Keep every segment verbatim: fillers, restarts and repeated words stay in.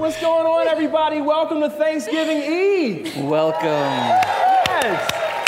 What's going on, everybody? Welcome to Thanksgiving Eve. Welcome. Yes.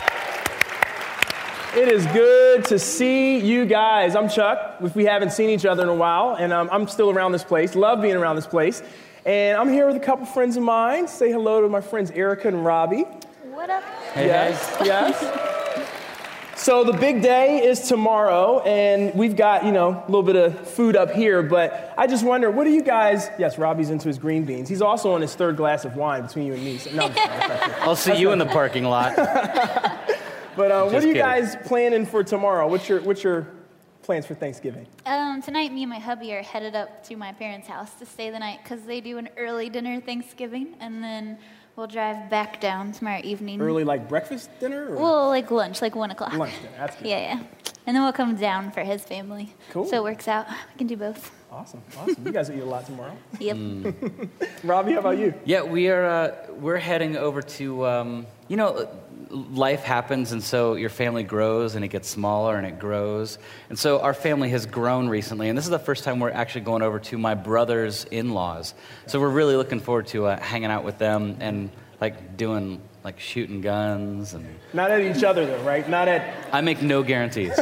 It is good to see you guys. I'm Chuck, if we haven't seen each other in a while, and um, I'm still around this place. Love being around this place. And I'm here with a couple friends of mine. Say hello to my friends Erica and Robbie. What up? Hey, Yes, guys. yes. So the big day is tomorrow, and we've got, you know, a little bit of food up here, but I just wonder, what do you guys, yes, Robbie's into his green beans. He's also on his third glass of wine between you and me. So, no, I'm just kidding. That's not true. I'll see you in the parking lot. But uh, what Just are you kidding. guys planning for tomorrow? What's your what's your plans for Thanksgiving? Um, tonight, me and my hubby are headed up to my parents' house to stay the night because they do an early dinner Thanksgiving, and then we'll drive back down tomorrow evening. Early, like breakfast dinner? Or Well, like lunch, like one o'clock. lunch dinner? That's good. Yeah, yeah. And then we'll come down for his family. Cool. So it works out. We can do both. Awesome, awesome. You guys will eat a lot tomorrow. Yep. Robbie, how about you? Yeah, we are. Uh, we're heading over to. Um, you know, life happens, and so your family grows, and it gets smaller, and it grows, and so our family has grown recently. And this is the first time we're actually going over to my brother's in-laws. So we're really looking forward to uh, hanging out with them and like doing like shooting guns and. Not at each other, though, right? Not at... I make no guarantees.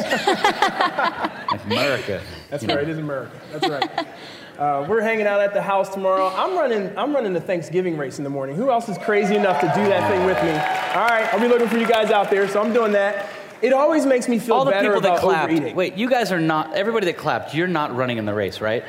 Like America. That's you know. right, it is America. That's right. Uh, we're hanging out at the house tomorrow. I'm running I'm running the Thanksgiving race in the morning. Who else is crazy enough to do that thing with me? All right, I'll be looking for you guys out there, so I'm doing that. It always makes me feel All the better people that about clapped. overeating. Wait, you guys are not. Everybody that clapped, you're not running in the race, right?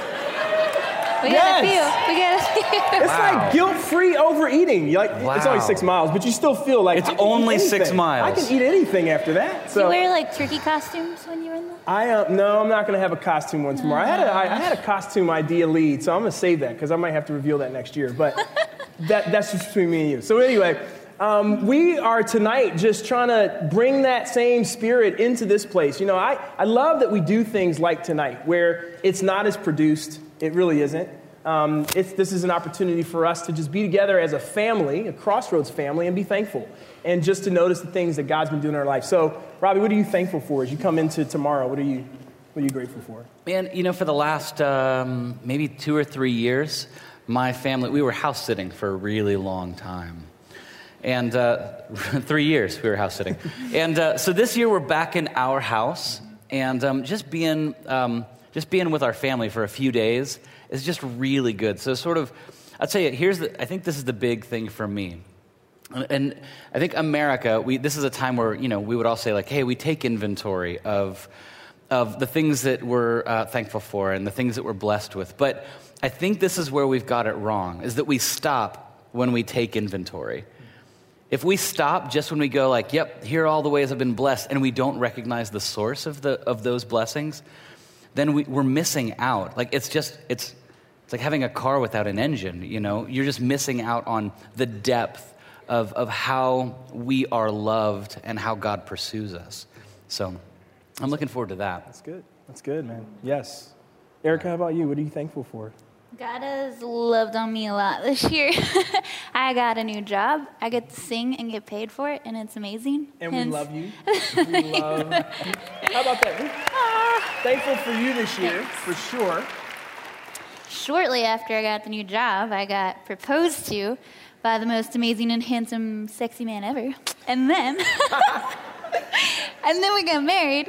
We Yes. got a few. We got a few. It's Wow. like guilt-free overeating. You're like, it's only Wow. six miles, but you still feel like It's I can eat only six anything. miles. I can eat anything after that. Did So you wear like turkey costumes when you were in the... I uh, no, I'm not going to have a costume one tomorrow. I had a, I, I had a costume idea lead, so I'm going to save that because I might have to reveal that next year. But that that's just between me and you. So anyway, um, we are tonight just trying to bring that same spirit into this place. You know, I, I love that we do things like tonight where it's not as produced. It really isn't. Um, it's, this is an opportunity for us to just be together as a family, a Crossroads family, and be thankful. And just to notice the things that God's been doing in our life. So, Robbie, what are you thankful for as you come into tomorrow? What are you, what are you grateful for? Man, you know, for the last um, maybe two or three years, my family, we were house sitting for a really long time. And uh, three years we were house sitting. And uh, so this year we're back in our house, and um, just being um, just being with our family for a few days is just really good. So sort of, I'll tell you, here's the, I think this is the big thing for me. And I think America, we, this is a time where, you know, we would all say like, hey, we take inventory of of the things that we're uh, thankful for and the things that we're blessed with. But I think this is where we've got it wrong, is that we stop when we take inventory. If we stop just when we go like, yep, here are all the ways I've been blessed, and we don't recognize the source of the of those blessings, then we, we're missing out. Like it's just, it's it's like having a car without an engine, you know? You're just missing out on the depth of of how we are loved and how God pursues us. So I'm looking forward to that. That's good. That's good, man. Yes. Erica, how about you? What are you thankful for? God has loved on me a lot this year. I got a new job. I get to sing and get paid for it, and it's amazing. And we Hence- love you. We love you. How about that? Thankful for you this year, for sure. Shortly after I got the new job, I got proposed to by the most amazing and handsome, sexy man ever. And then, and then we got married.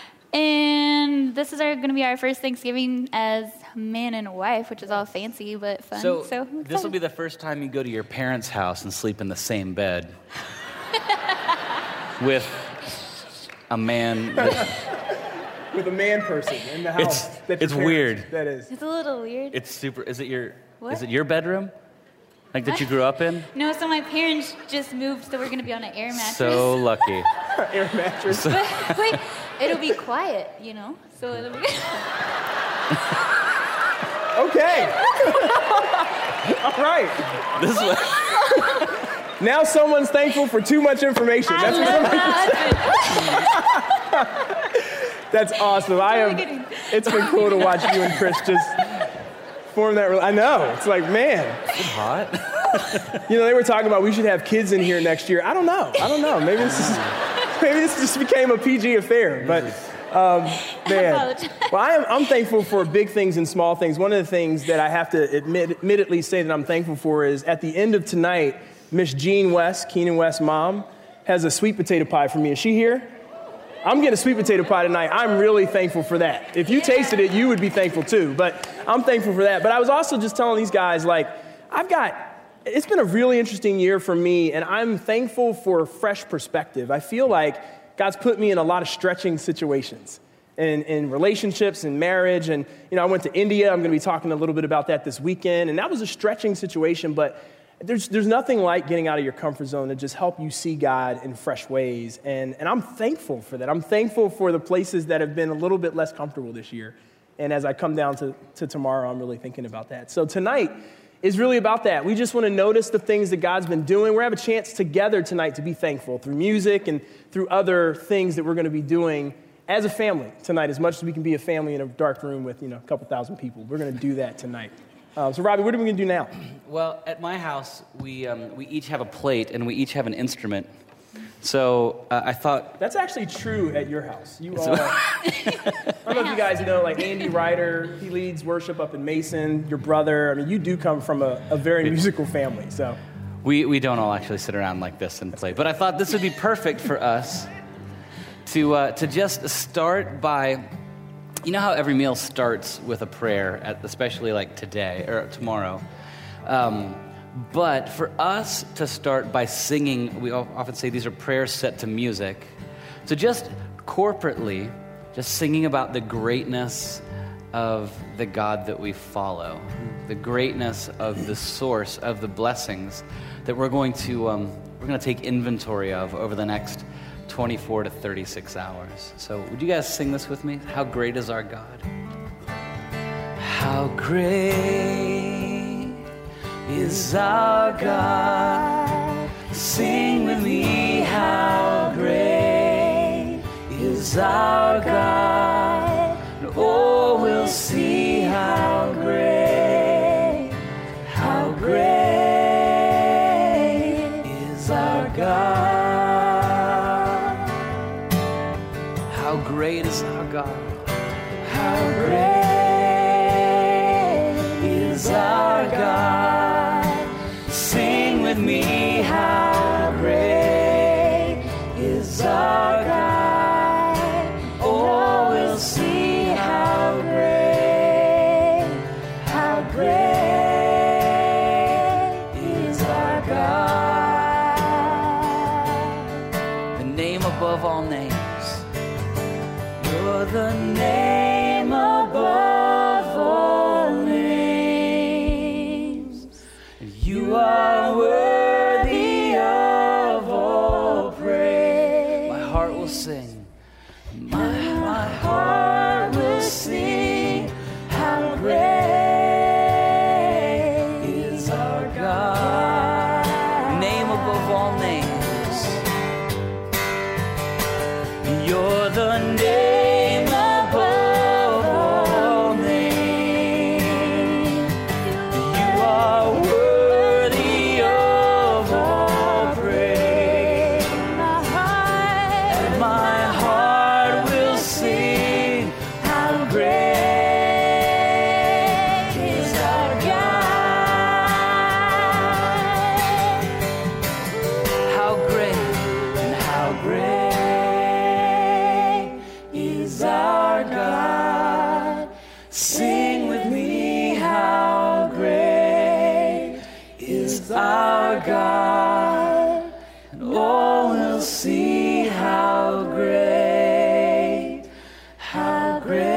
And this is going to be our first Thanksgiving as man and wife, which is all fancy but fun. So, So, this will be the first time you go to your parents' house and sleep in the same bed with a man. That, With a man person in the house. It's- that your it's parents- weird. That is. It's a little weird. it's super. Is it your? What? Is it your bedroom? Like that you grew up in? No, so my parents just moved, so we're going to be on an air mattress. So lucky. Air mattress. But wait, it'll be quiet, you know? So it'll be... Okay. All right. This is what, Now someone's thankful for too much information. That's what somebody That's awesome. I am. It's been cool to watch you and Chris just form that. I know. It's like, man. it's hot. You know, they were talking about we should have kids in here next year. I don't know. I don't know. Maybe this is maybe this just became a P G affair. But Um, man, apologize. well, I am, I'm thankful for big things and small things. One of the things that I have to admit, admittedly say that I'm thankful for is at the end of tonight, Miss Jean West, Keenan West's mom, has a sweet potato pie for me. Is she here? I'm getting a sweet potato pie tonight. I'm really thankful for that. If you tasted it, you would be thankful too, but I'm thankful for that. But I was also just telling these guys, like, I've got, it's been a really interesting year for me, and I'm thankful for a fresh perspective. I feel like God's put me in a lot of stretching situations, in, in relationships and marriage. And, you know, I went to India. I'm going to be talking a little bit about that this weekend. And that was a stretching situation, but there's there's nothing like getting out of your comfort zone to just help you see God in fresh ways. And, and I'm thankful for that. I'm thankful for the places that have been a little bit less comfortable this year. And as I come down to, to tomorrow, I'm really thinking about that. So tonight is really about that. We just want to notice the things that God's been doing. We're going to have a chance together tonight to be thankful through music and through other things that we're going to be doing as a family tonight, as much as we can be a family in a dark room with, you know, a couple thousand people. We're going to do that tonight. Uh, so, Robbie, what are we going to do now? Well, at my house, we um, we each have a plate and we each have an instrument. So uh, I thought... That's actually true at your house. You all... I don't know if you guys know, like Andy Ryder, he leads worship up in Mason, your brother. I mean, you do come from a, a very musical family, so... We, we don't all actually sit around like this and play. But I thought this would be perfect for us to uh, to just start by... You know how every meal starts with a prayer, at, especially like today or tomorrow? Um, but for us to start by singing, we often say these are prayers set to music. So just corporately, just singing about the greatness of the God that we follow, the greatness of the source of the blessings that we're going to um, we're going to take inventory of over the next twenty-four to thirty-six hours. So would you guys sing this with me? How great is our God? How great is our God? Sing with me, how great is our God? And oh, we'll see how great, how great is our God. How great is our God? How great is our God? Sing with me, how great is our God? Oh, we'll see how great, how great is our God. The name above all names. You're the name above all names. You are worthy of all praise. My heart will sing. My, my heart will sing. How great is our God. Name above all names. You're the name above all names. You are worthy of all praise. My heart, and my heart will sing. How great is our God? How great and how great is our God. Sing with me, how great is our God. And all will see how great, how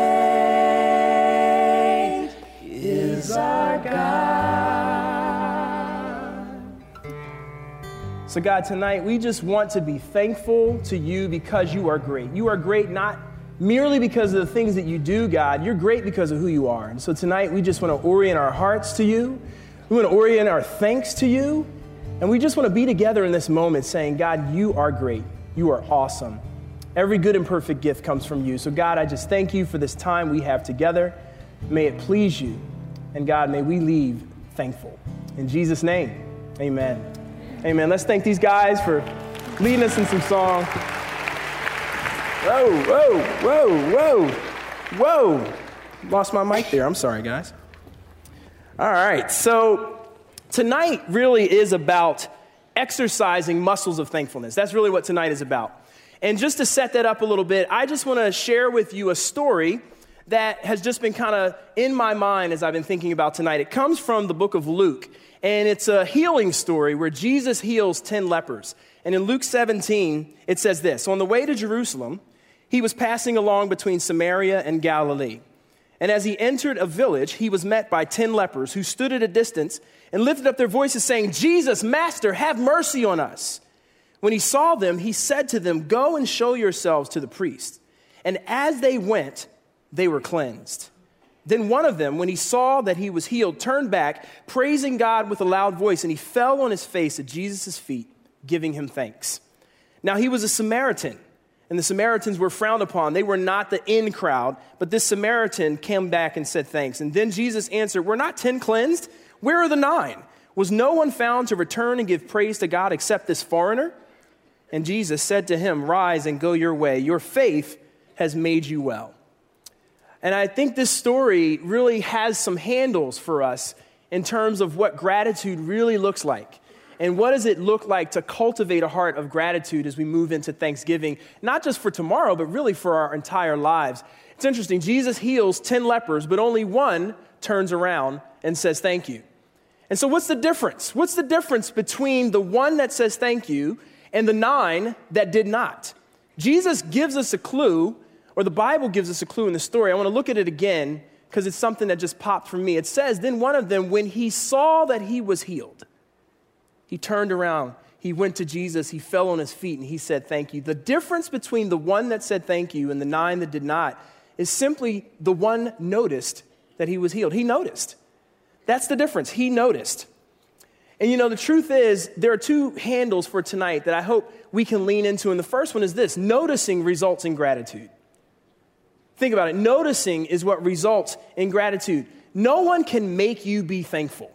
great is our God. So God, tonight we just want to be thankful to you because you are great. You are great not merely because of the things that you do, God. You're great because of who you are. And so tonight we just want to orient our hearts to you. We want to orient our thanks to you. And we just want to be together in this moment saying, God, you are great. You are awesome. Every good and perfect gift comes from you. So God, I just thank you for this time we have together. May it please you. And God, may we leave thankful. In Jesus' name, amen. Amen. Let's thank these guys for leading us in some song. Whoa, whoa, whoa, whoa, whoa. Lost my mic there. I'm sorry, guys. All right, so tonight really is about exercising muscles of thankfulness. That's really what tonight is about. And just to set that up a little bit, I just want to share with you a story that has just been kind of in my mind as I've been thinking about tonight. It comes from the book of Luke, and it's a healing story where Jesus heals ten lepers. And in Luke seventeen, it says this: on the way to Jerusalem, he was passing along between Samaria and Galilee. And as he entered a village, he was met by ten lepers who stood at a distance and lifted up their voices saying, "Jesus, Master, have mercy on us." When he saw them, he said to them, "Go and show yourselves to the priest." And as they went, they were cleansed. Then one of them, when he saw that he was healed, turned back, praising God with a loud voice, and he fell on his face at Jesus' feet, giving him thanks. Now he was a Samaritan, and the Samaritans were frowned upon. They were not the in crowd, but this Samaritan came back and said thanks. And then Jesus answered, "Were not ten cleansed? Where are the nine? Was no one found to return and give praise to God except this foreigner?" And Jesus said to him, "Rise and go your way. Your faith has made you well." And I think this story really has some handles for us in terms of what gratitude really looks like. And what does it look like to cultivate a heart of gratitude as we move into Thanksgiving, not just for tomorrow, but really for our entire lives. It's interesting. Jesus heals ten lepers, but only one turns around and says thank you. And so what's the difference? What's the difference between the one that says thank you and the nine that did not? Jesus gives us a clue, or the Bible gives us a clue in the story. I want to look at it again because it's something that just popped for me. It says, then one of them, when he saw that he was healed, he turned around, he went to Jesus, he fell on his feet, and he said thank you. The difference between the one that said thank you and the nine that did not is simply the one noticed that he was healed. He noticed. That's the difference. He noticed. And you know, the truth is, there are two handles for tonight that I hope we can lean into. And the first one is this: noticing results in gratitude. Think about it. Noticing is what results in gratitude. No one can make you be thankful.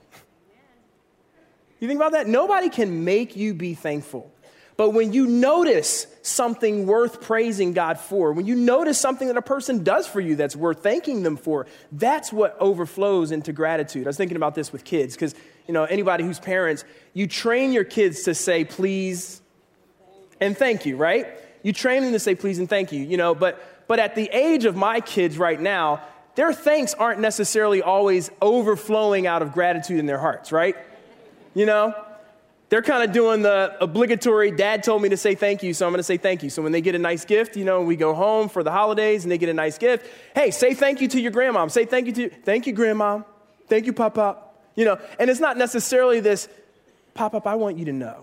You think about that? Nobody can make you be thankful. But when you notice something worth praising God for, when you notice something that a person does for you that's worth thanking them for, that's what overflows into gratitude. I was thinking about this with kids because, you know, anybody who's parents, you train your kids to say please and thank you, right? You train them to say please and thank you, you know, but but at the age of my kids right now, their thanks aren't necessarily always overflowing out of gratitude in their hearts, right? You know? They're kind of doing the obligatory, dad told me to say thank you, so I'm going to say thank you. So when they get a nice gift, you know, we go home for the holidays and they get a nice gift. Hey, say thank you to your grandma. Say thank you to, thank you, grandma. Thank you, Pop-Pop. You know, and it's not necessarily this, Pop-Pop, I want you to know.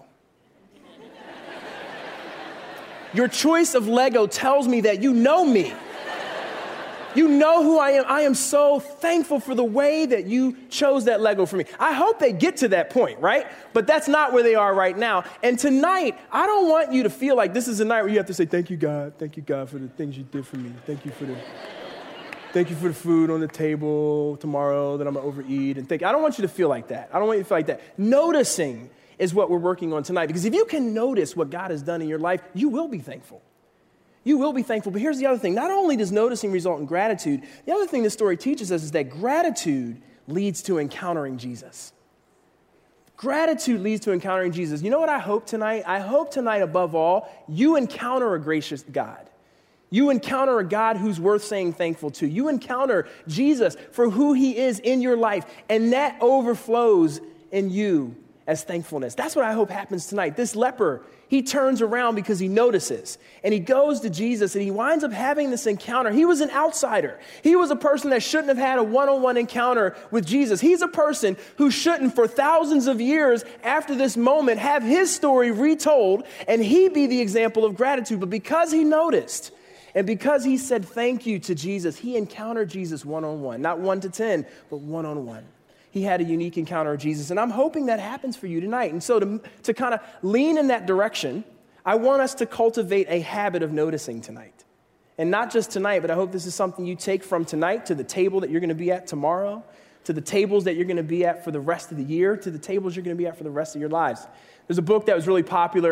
Your choice of Lego tells me that you know me. You know who I am. I am so thankful for the way that you chose that Lego for me. I hope they get to that point, right? But that's not where they are right now. And tonight, I don't want you to feel like this is a night where you have to say, thank you, God. Thank you, God, for the things you did for me. Thank you for the, thank you for the food on the table tomorrow that I'm going to overeat. And thank I don't want you to feel like that. I don't want you to feel like that. Noticing is what we're working on tonight. Because if you can notice what God has done in your life, you will be thankful. You will be thankful. But here's the other thing. Not only does noticing result in gratitude, the other thing this story teaches us is that gratitude leads to encountering Jesus. Gratitude leads to encountering Jesus. You know what I hope tonight? I hope tonight, above all, you encounter a gracious God. You encounter a God who's worth saying thankful to. You encounter Jesus for who he is in your life, and that overflows in you as thankfulness. That's what I hope happens tonight. This leper, he turns around because he notices, and he goes to Jesus, and he winds up having this encounter. He was an outsider. He was a person that shouldn't have had a one-on-one encounter with Jesus. He's a person who shouldn't, for thousands of years after this moment, have his story retold, and he be the example of gratitude. But because he noticed, and because he said thank you to Jesus, he encountered Jesus one-on-one, not one to ten, but one-on-one. He had a unique encounter with Jesus, and I'm hoping that happens for you tonight. And so to, to kind of lean in that direction, I want us to cultivate a habit of noticing tonight. And not just tonight, but I hope this is something you take from tonight to the table that you're going to be at tomorrow, to the tables that you're going to be at for the rest of the year, to the tables you're going to be at for the rest of your lives. There's a book that was really popular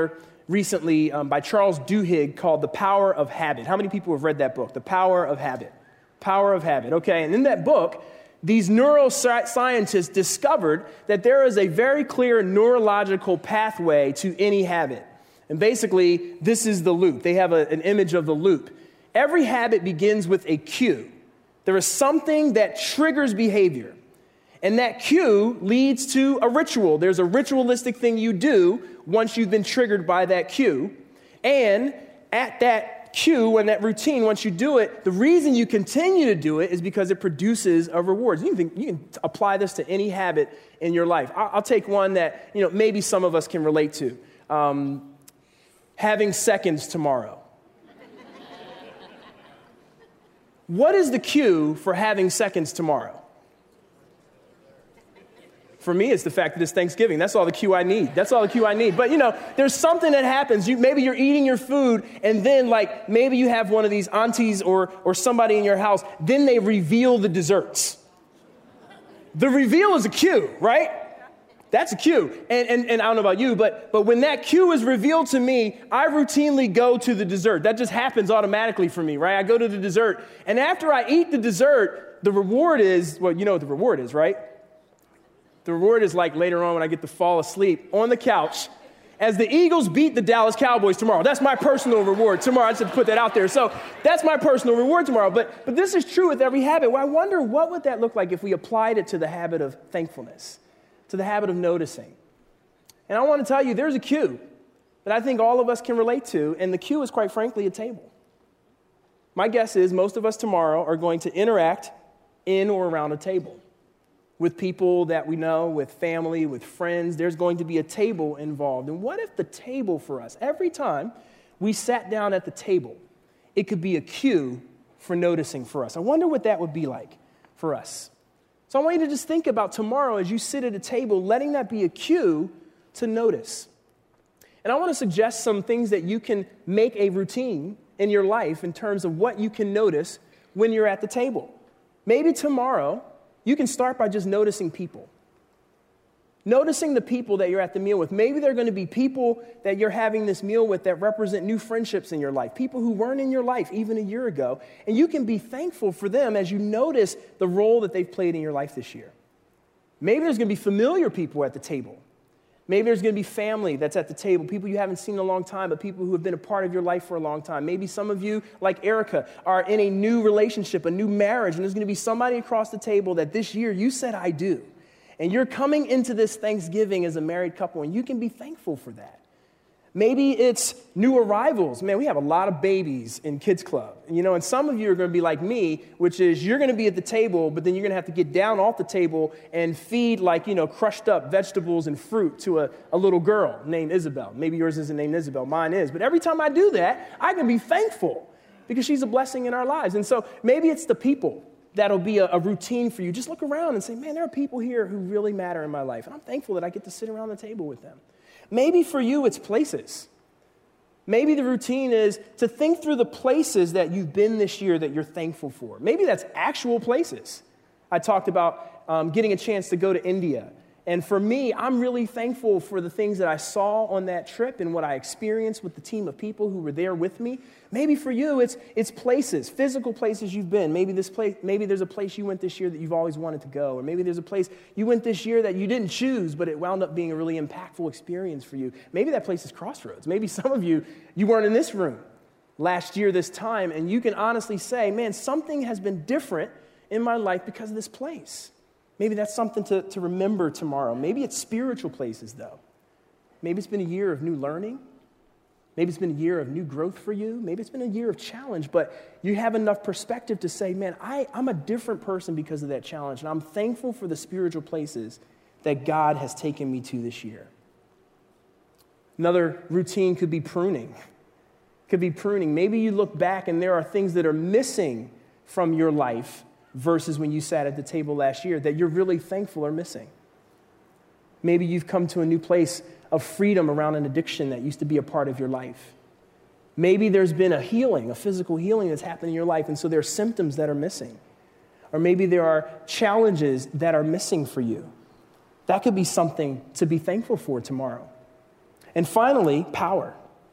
recently um, by Charles Duhigg called The Power of Habit. How many people have read that book? The Power of Habit. Power of Habit. Okay, and in that book, these neuroscientists discovered that there is a very clear neurological pathway to any habit. And basically, this is the loop. They have a, an image of the loop. Every habit begins with a cue. There is something that triggers behavior. And that cue leads to a ritual. There's a ritualistic thing you do once you've been triggered by that cue. And at that cue and that routine, once you do it, the reason you continue to do it is because it produces a reward. You can, you can apply this to any habit in your life. I'll, I'll take one that, you know, maybe some of us can relate to. Um, having seconds tomorrow. What is the cue for having seconds tomorrow? For me, it's the fact that it's Thanksgiving. That's all the cue I need. That's all the cue I need. But, you know, there's something that happens. You, maybe you're eating your food, and then, like, maybe you have one of these aunties or, or somebody in your house. Then they reveal the desserts. The reveal is a cue, right? That's a cue. And, and, and I don't know about you, but, but when that cue is revealed to me, I routinely go to the dessert. That just happens automatically for me, right? I go to the dessert. And after I eat the dessert, the reward is, well, you know what the reward is, right? The reward is like later on when I get to fall asleep on the couch as the Eagles beat the Dallas Cowboys tomorrow. That's my personal reward tomorrow. I just have to put that out there. So that's my personal reward tomorrow. But, but this is true with every habit. Well, I wonder what would that look like if we applied it to the habit of thankfulness, to the habit of noticing. And I want to tell you, there's a cue that I think all of us can relate to, and the cue is, quite frankly, a table. My guess is most of us tomorrow are going to interact in or around a table. With people that we know, with family, with friends, there's going to be a table involved. And what if the table for us, every time we sat down at the table, it could be a cue for noticing for us? I wonder what that would be like for us. So I want you to just think about tomorrow as you sit at a table, letting that be a cue to notice. And I want to suggest some things that you can make a routine in your life in terms of what you can notice when you're at the table. Maybe tomorrow, you can start by just noticing people. Noticing the people that you're at the meal with. Maybe they're going to be people that you're having this meal with that represent new friendships in your life, people who weren't in your life even a year ago. And you can be thankful for them as you notice the role that they've played in your life this year. Maybe there's going to be familiar people at the table. Maybe there's going to be family that's at the table, people you haven't seen in a long time, but people who have been a part of your life for a long time. Maybe some of you, like Erica, are in a new relationship, a new marriage, and there's going to be somebody across the table that this year you said, I do. And you're coming into this Thanksgiving as a married couple, and you can be thankful for that. Maybe it's new arrivals. Man, we have a lot of babies in Kids Club. You know, and some of you are going to be like me, which is you're going to be at the table, but then you're going to have to get down off the table and feed, like, you know, crushed up vegetables and fruit to a, a little girl named Isabel. Maybe yours isn't named Isabel. Mine is. But every time I do that, I can be thankful because she's a blessing in our lives. And so maybe it's the people that'll be a, a routine for you. Just look around and say, man, there are people here who really matter in my life. And I'm thankful that I get to sit around the table with them. Maybe for you, it's places. Maybe the routine is to think through the places that you've been this year that you're thankful for. Maybe that's actual places. I talked about um, getting a chance to go to India. And for me, I'm really thankful for the things that I saw on that trip and what I experienced with the team of people who were there with me. Maybe for you, it's it's places, physical places you've been. Maybe this place, maybe there's a place you went this year that you've always wanted to go. Or maybe there's a place you went this year that you didn't choose, but it wound up being a really impactful experience for you. Maybe that place is Crossroads. Maybe some of you, you weren't in this room last year this time, and you can honestly say, man, something has been different in my life because of this place. Maybe that's something to, to remember tomorrow. Maybe it's spiritual places, though. Maybe it's been a year of new learning. Maybe it's been a year of new growth for you. Maybe it's been a year of challenge, but you have enough perspective to say, man, I, I'm a different person because of that challenge, and I'm thankful for the spiritual places that God has taken me to this year. Another routine could be pruning. Could be pruning. Maybe you look back and there are things that are missing from your life versus when you sat at the table last year that you're really thankful are missing. Maybe you've come to a new place of freedom around an addiction that used to be a part of your life. Maybe there's been a healing, a physical healing that's happened in your life, and so there are symptoms that are missing. Or maybe there are challenges that are missing for you. That could be something to be thankful for tomorrow. And finally, power.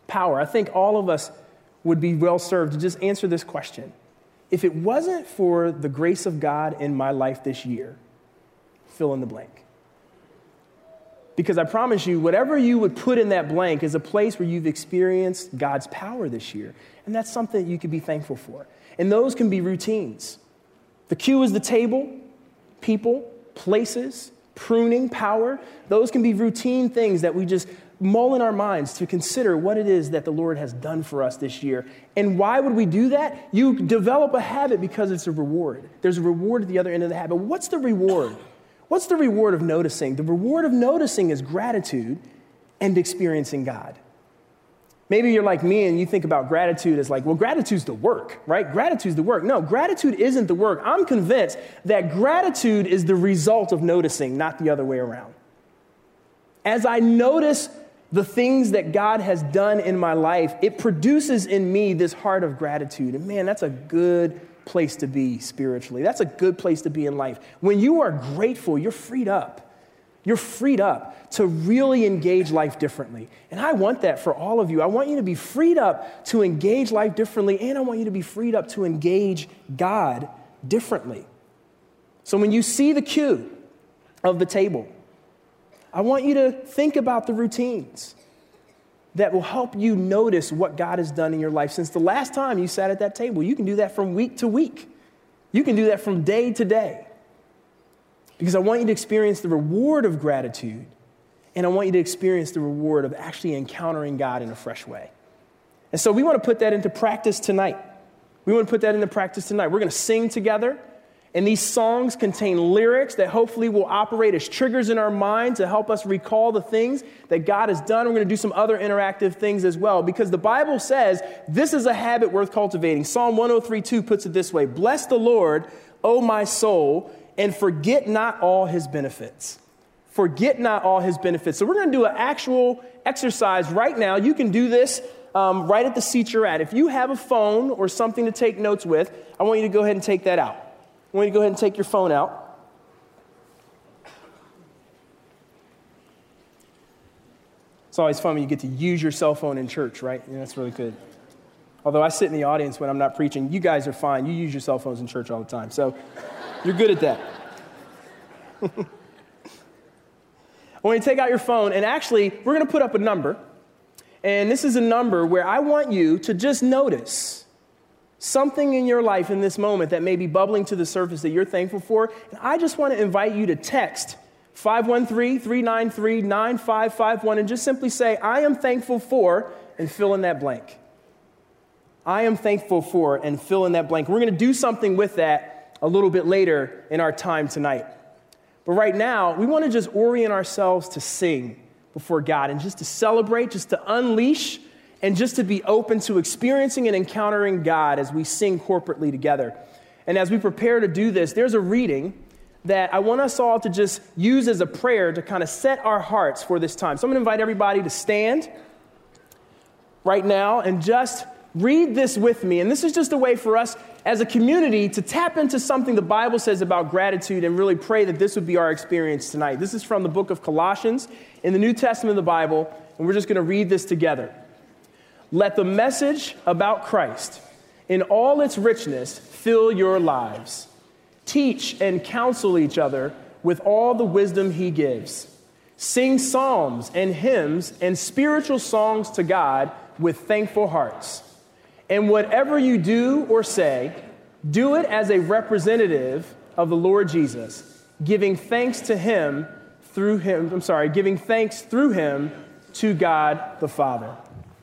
power, I think all of us would be well served to just answer this question. If it wasn't for the grace of God in my life this year, fill in the blank. Because I promise you, whatever you would put in that blank is a place where you've experienced God's power this year. And that's something you could be thankful for. And those can be routines. The cue is the table, people, places, pruning, power. Those can be routine things that we just mull in our minds to consider what it is that the Lord has done for us this year. And why would we do that? You develop a habit because it's a reward. There's a reward at the other end of the habit. What's the reward? What's the reward of noticing? The reward of noticing is gratitude and experiencing God. Maybe you're like me and you think about gratitude as like, well, gratitude's the work, right? Gratitude's the work. No, gratitude isn't the work. I'm convinced that gratitude is the result of noticing, not the other way around. As I notice the things that God has done in my life, it produces in me this heart of gratitude. And man, that's a good place to be spiritually. That's a good place to be in life. When you are grateful, you're freed up. You're freed up to really engage life differently. And I want that for all of you. I want you to be freed up to engage life differently, and I want you to be freed up to engage God differently. So when you see the cue of the table, I want you to think about the routines that will help you notice what God has done in your life since the last time you sat at that table. You can do that from week to week. You can do that from day to day. Because I want you to experience the reward of gratitude, and I want you to experience the reward of actually encountering God in a fresh way. And so we want to put that into practice tonight. We want to put that into practice tonight. We're going to sing together. And these songs contain lyrics that hopefully will operate as triggers in our mind to help us recall the things that God has done. We're going to do some other interactive things as well, because the Bible says this is a habit worth cultivating. Psalm one oh three two puts it this way: "Bless the Lord, O my soul, and forget not all his benefits." Forget not all his benefits. So we're going to do an actual exercise right now. You can do this um, right at the seat you're at. If you have a phone or something to take notes with, I want you to go ahead and take that out. I want you to go ahead and take your phone out. It's always fun when you get to use your cell phone in church, right? Yeah, that's really good. Although I sit in the audience when I'm not preaching, you guys are fine. You use your cell phones in church all the time, so you're good at that. I want you to take out your phone, and actually, we're going to put up a number. And this is a number where I want you to just notice something in your life in this moment that may be bubbling to the surface that you're thankful for. And I just want to invite you to text five one three, three nine three, nine five five one and just simply say, "I am thankful for," and fill in that blank. I am thankful for, and fill in that blank. We're going to do something with that a little bit later in our time tonight. But right now, we want to just orient ourselves to sing before God and just to celebrate, just to unleash, and just to be open to experiencing and encountering God as we sing corporately together. And as we prepare to do this, there's a reading that I want us all to just use as a prayer to kind of set our hearts for this time. So I'm going to invite everybody to stand right now and just read this with me. And this is just a way for us as a community to tap into something the Bible says about gratitude and really pray that this would be our experience tonight. This is from the book of Colossians in the New Testament of the Bible, and we're just going to read this together. "Let the message about Christ in all its richness fill your lives. Teach and counsel each other with all the wisdom he gives. Sing psalms and hymns and spiritual songs to God with thankful hearts. And whatever you do or say, do it as a representative of the Lord Jesus, giving thanks to him through him, I'm sorry, giving thanks through him to God the Father."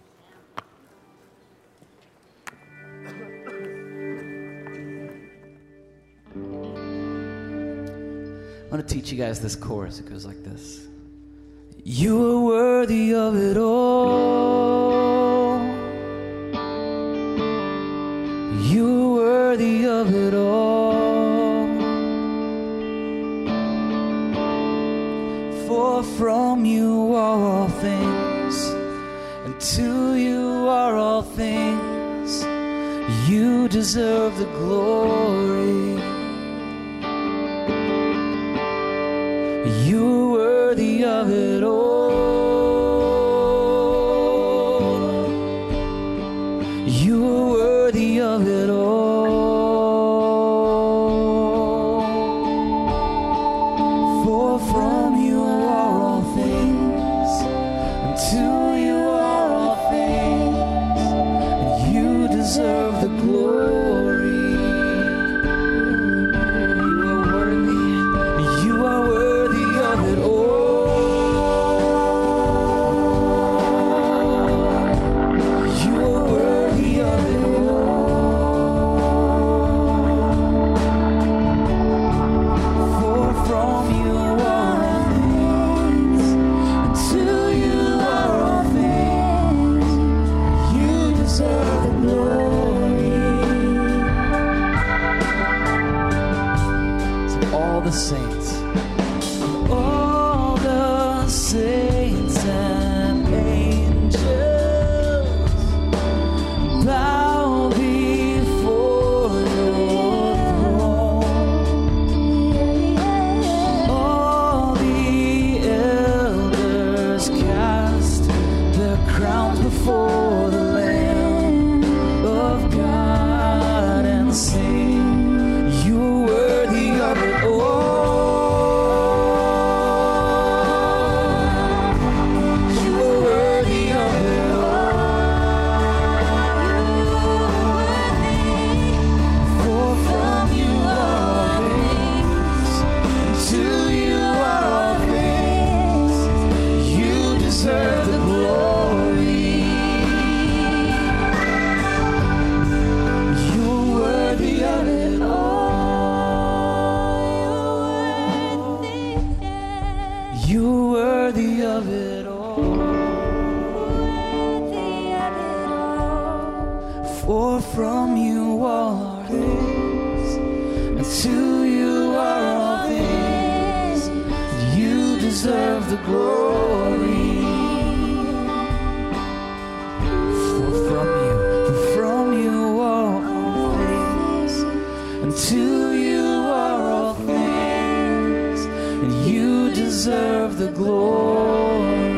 I want to teach you guys this chorus. It goes like this. You are worthy of it all. You are worthy of it all. For from you are all things, and to you are all things. You deserve the glory. You're worthy of it all. You're worthy of it all. Worthy of it all. For from you are things, and to you are all things. You deserve the glory. For from you, for from you are all things, and to you are all things, and you deserve the glory.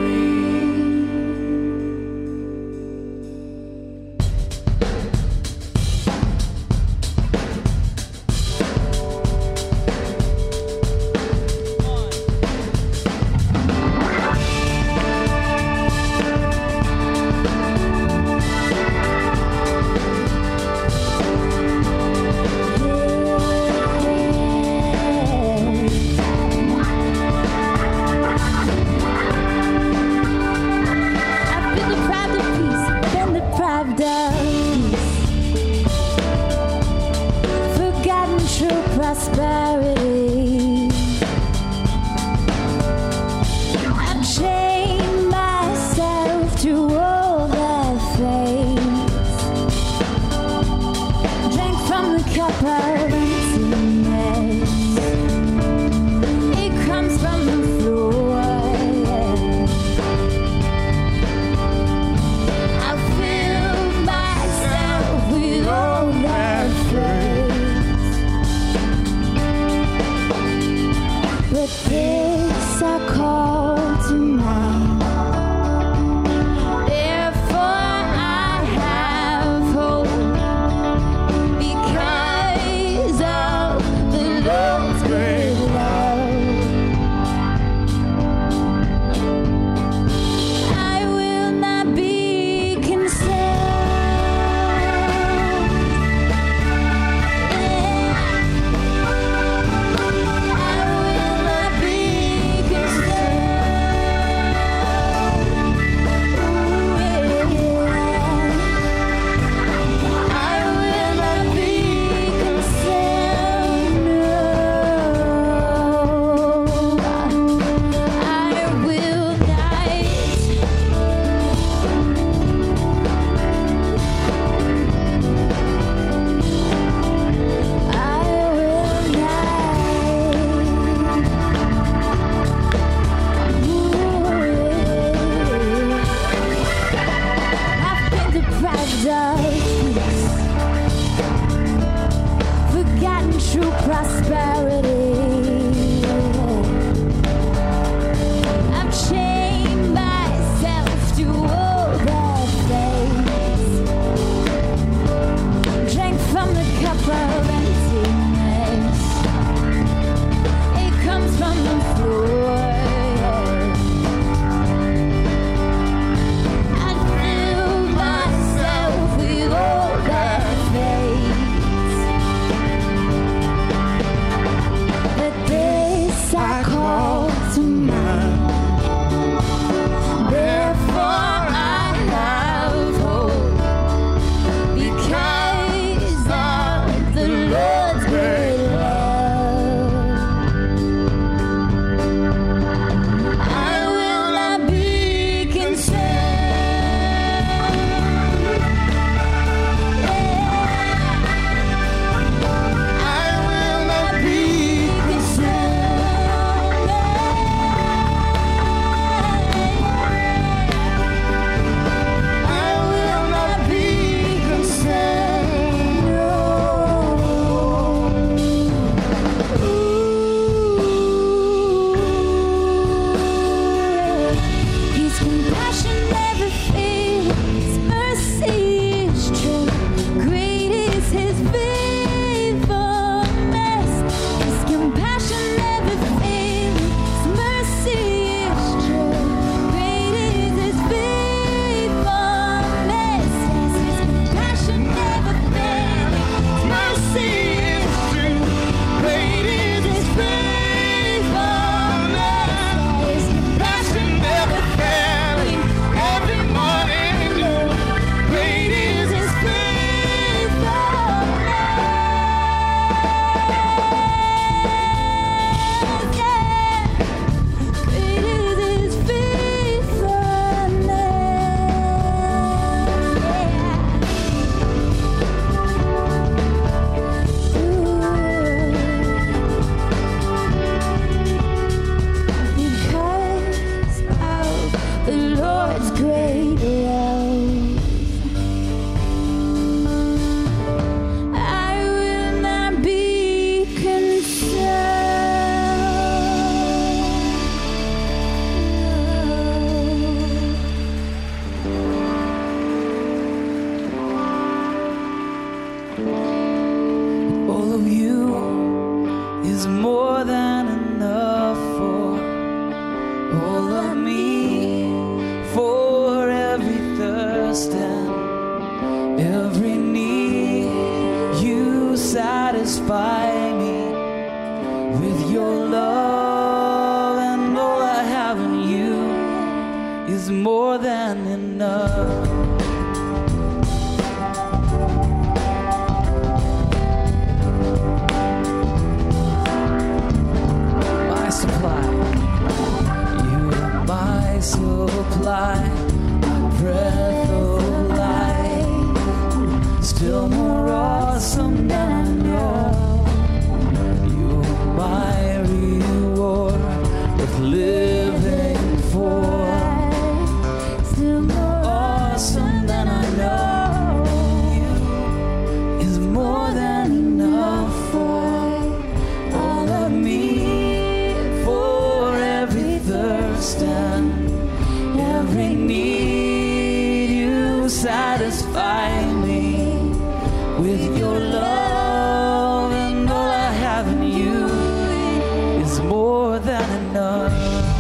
I've been deprived of peace, been deprived of peace. Forgotten true prosperity. I've chained myself to all that fades. Drank from the cup of emptiness. It comes from the floor. I filled myself with all that praise, but this I call to mind. Therefore I have hope because of the Lord's great love. I will not be concerned. I will not be concerned. supply, my breath of life. Still more awesome than I know. You're my reward with living for. Still more awesome than I know. You is more than enough for all of me, for every thirst and every need. You satisfy me with your love, and all I have in you is more than enough.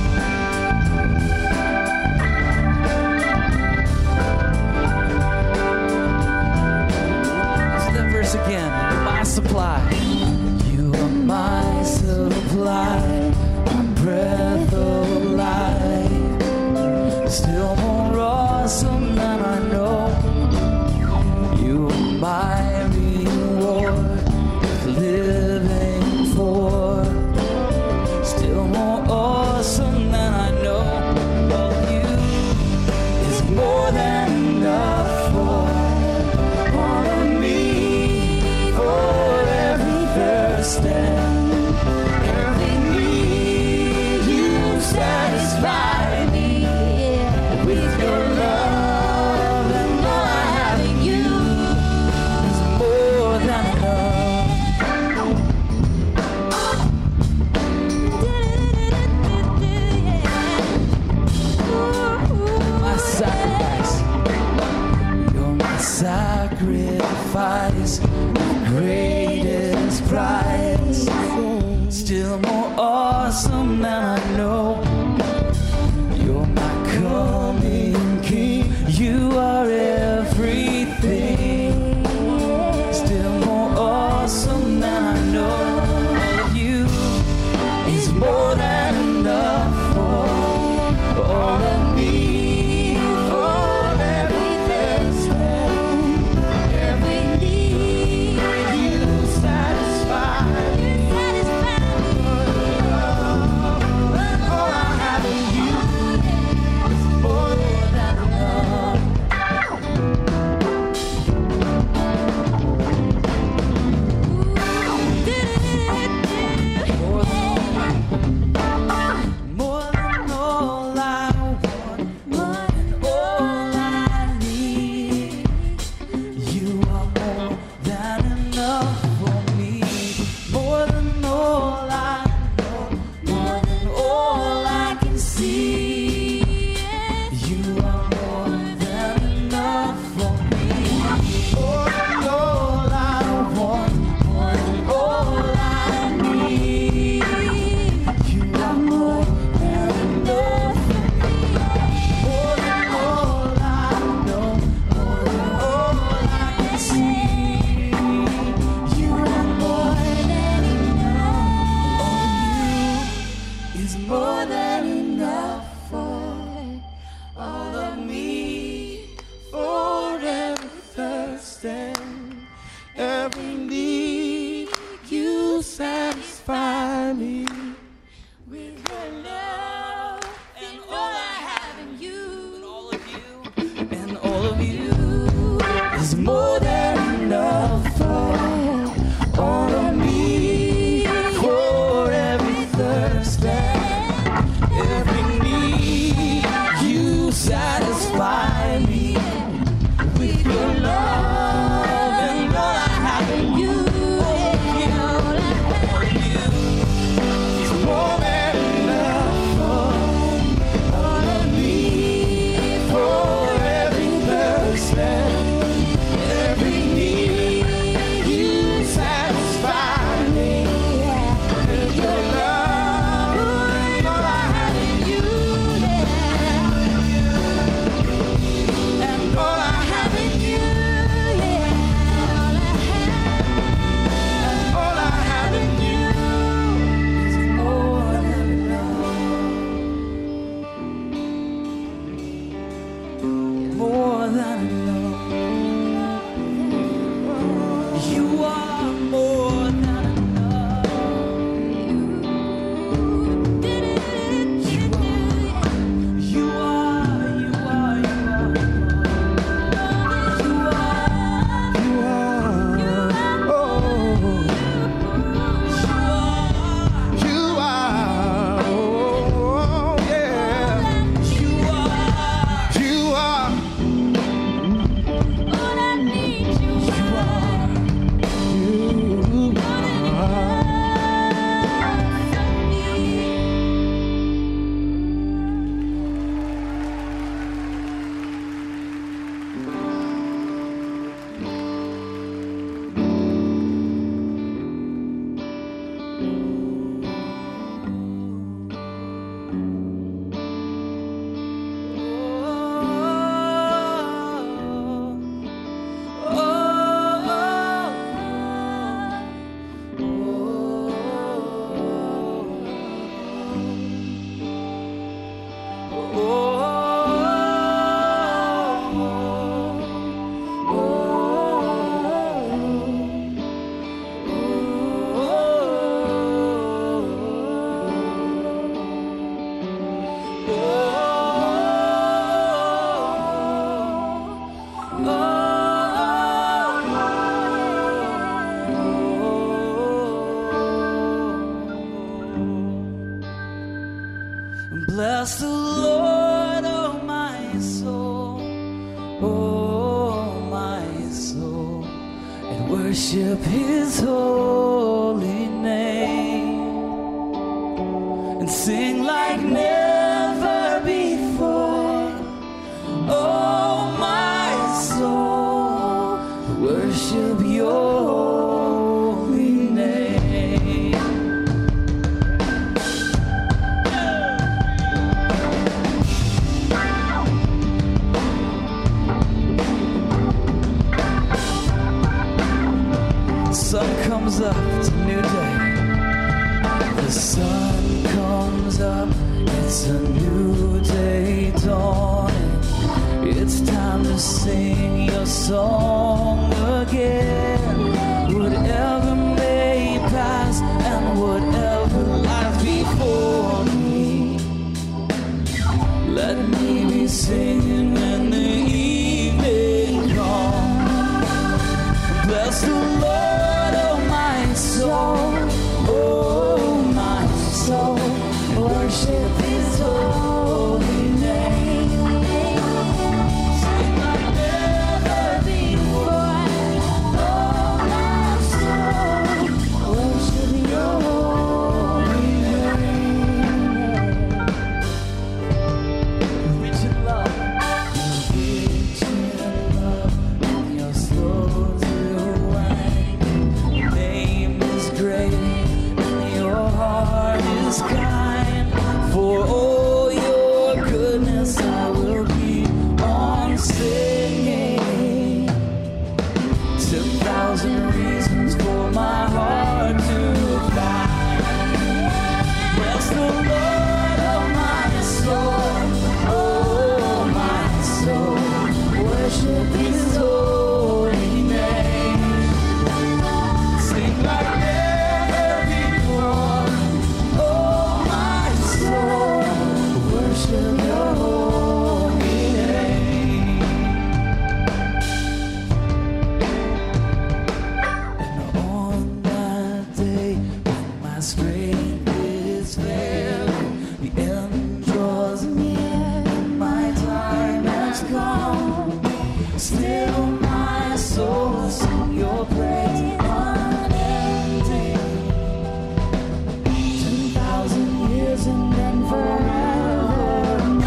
Let's that verse again. My supply. You are my supply, my breath of life. Still more awesome than I know. You are my reward, living for. Still more awesome than I know. All of you is more than enough for all of me, for every thirst and every need. You satisfy me with your love, and all I have in you is more than enough. My sacrifice, you're my sacrifice, my greatest prize. Still more awesome than I know. You're my coming King. You are everything. Still more awesome than I know. All of you is more than enough for all of me, for every thirst and every need. You satisfy me. All I have in you is more than enough. More than all I want, more than all I need. You are more than enough for me. More than all I know, more than all I can see. You are more than enough for me. More than all I want, more than all I need. You are more than enough for me. More than all I know, more than all I can see. You are more than enough. All you is more than enough for all of me, for every thirst and every need. You satisfy me with your love, and all I have in you, and all of you, and all of you is more than enough for all of me, for every thirst and every need. You satisfy me with your love, and all I have in you, all of you, is more than enough for all of me, for every thirst and every Bless the Lord, oh my soul, oh my soul, and worship his holy name, and sing like never before. Oh my soul, worship your holy name. Sun comes up, it's a new day. The sun comes up, it's a new day dawning. It's time to sing your song again. Whatever may pass and whatever lies before me, let me be singing when the evening comes. Bless the Lord, oh my soul, oh my soul, worship his holy name. Sing like never before, oh my soul, worship your holy name. Rich in love, rich in love, and you're slow to anger. Your name is great, and your heart is kind. For all your goodness, I will keep on singing. Ten thousand reasons for my heart to find. Bless the Lord, oh my soul, oh my soul, worship his holy name. Sing like never before, oh my soul, worship your holy name. And on that day when my strength is failing, the end draws near and my time has come, still my soul will sing your praise unending. Ten thousand years and then forevermore.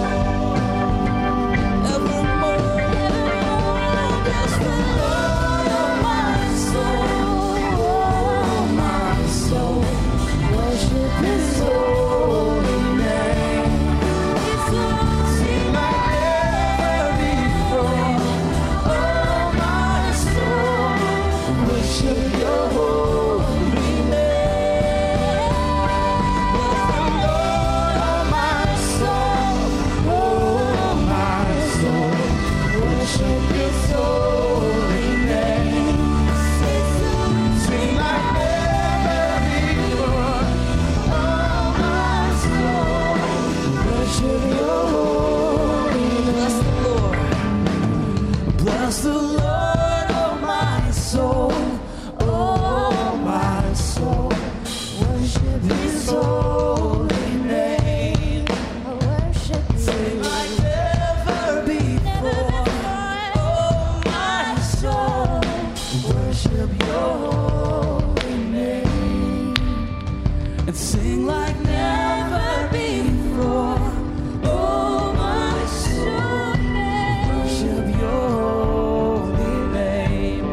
Evermore, evermore. Bless the Lord, oh my soul, oh my soul, worship his holy name. Sing like never before, oh my soul, worship your holy name. Bless the Lord, oh my soul, oh my soul, worship his holy name. Sing like never before, oh my soul, worship your holy name. Bless the Lord. Bless the Lord, oh my soul, oh my soul, worship his holy name. Sing like never before, oh my soul, worship your holy name. And sing like never before, oh my soul, worship your holy name.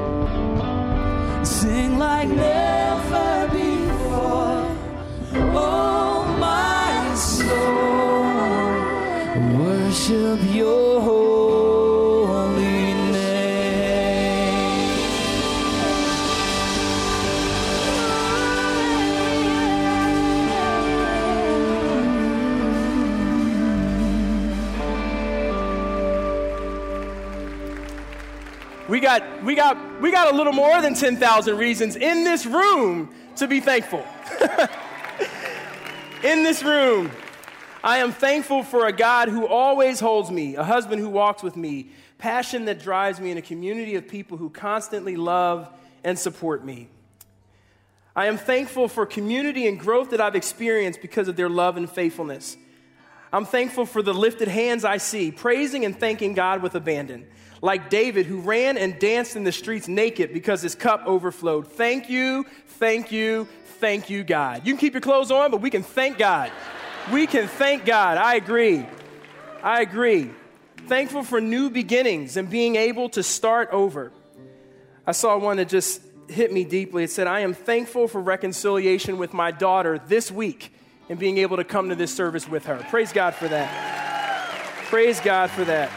Sing like never before, oh my soul, worship your holy name. We got, we got, we got a little more than ten thousand reasons in this room to be thankful. In this room, I am thankful for a God who always holds me, a husband who walks with me, passion that drives me, and a community of people who constantly love and support me. I am thankful for community and growth that I've experienced because of their love and faithfulness. I'm thankful for the lifted hands I see, praising and thanking God with abandon. Like David, who ran and danced in the streets naked because his cup overflowed. Thank you, thank you, thank you, God. You can keep your clothes on, but we can thank God. We can thank God. I agree. I agree. Thankful for new beginnings and being able to start over. I saw one that just hit me deeply. It said, I am thankful for reconciliation with my daughter this week and being able to come to this service with her. Praise God for that. Praise God for that.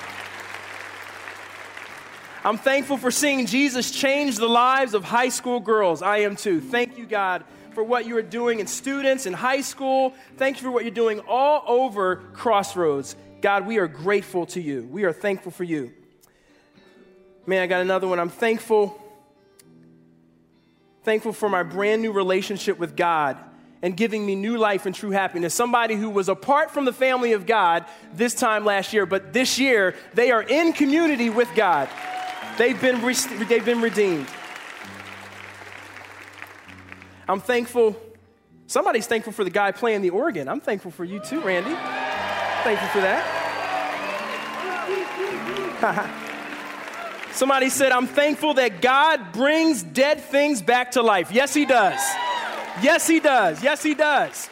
I'm thankful for seeing Jesus change the lives of high school girls. I am too. Thank you, God, for what you are doing in students in high school. Thank you for what you're doing all over Crossroads. God, we are grateful to you. We are thankful for you. Man, I got another one. I'm thankful, thankful for my brand new relationship with God and giving me new life and true happiness. Somebody who was apart from the family of God this time last year, but this year they are in community with God. They've been, re- they've been redeemed. I'm thankful. Somebody's thankful for the guy playing the organ. I'm thankful for you too, Randy. Thankful for that. Somebody said, I'm thankful that God brings dead things back to life. Yes, he does. Yes, he does. Yes, he does.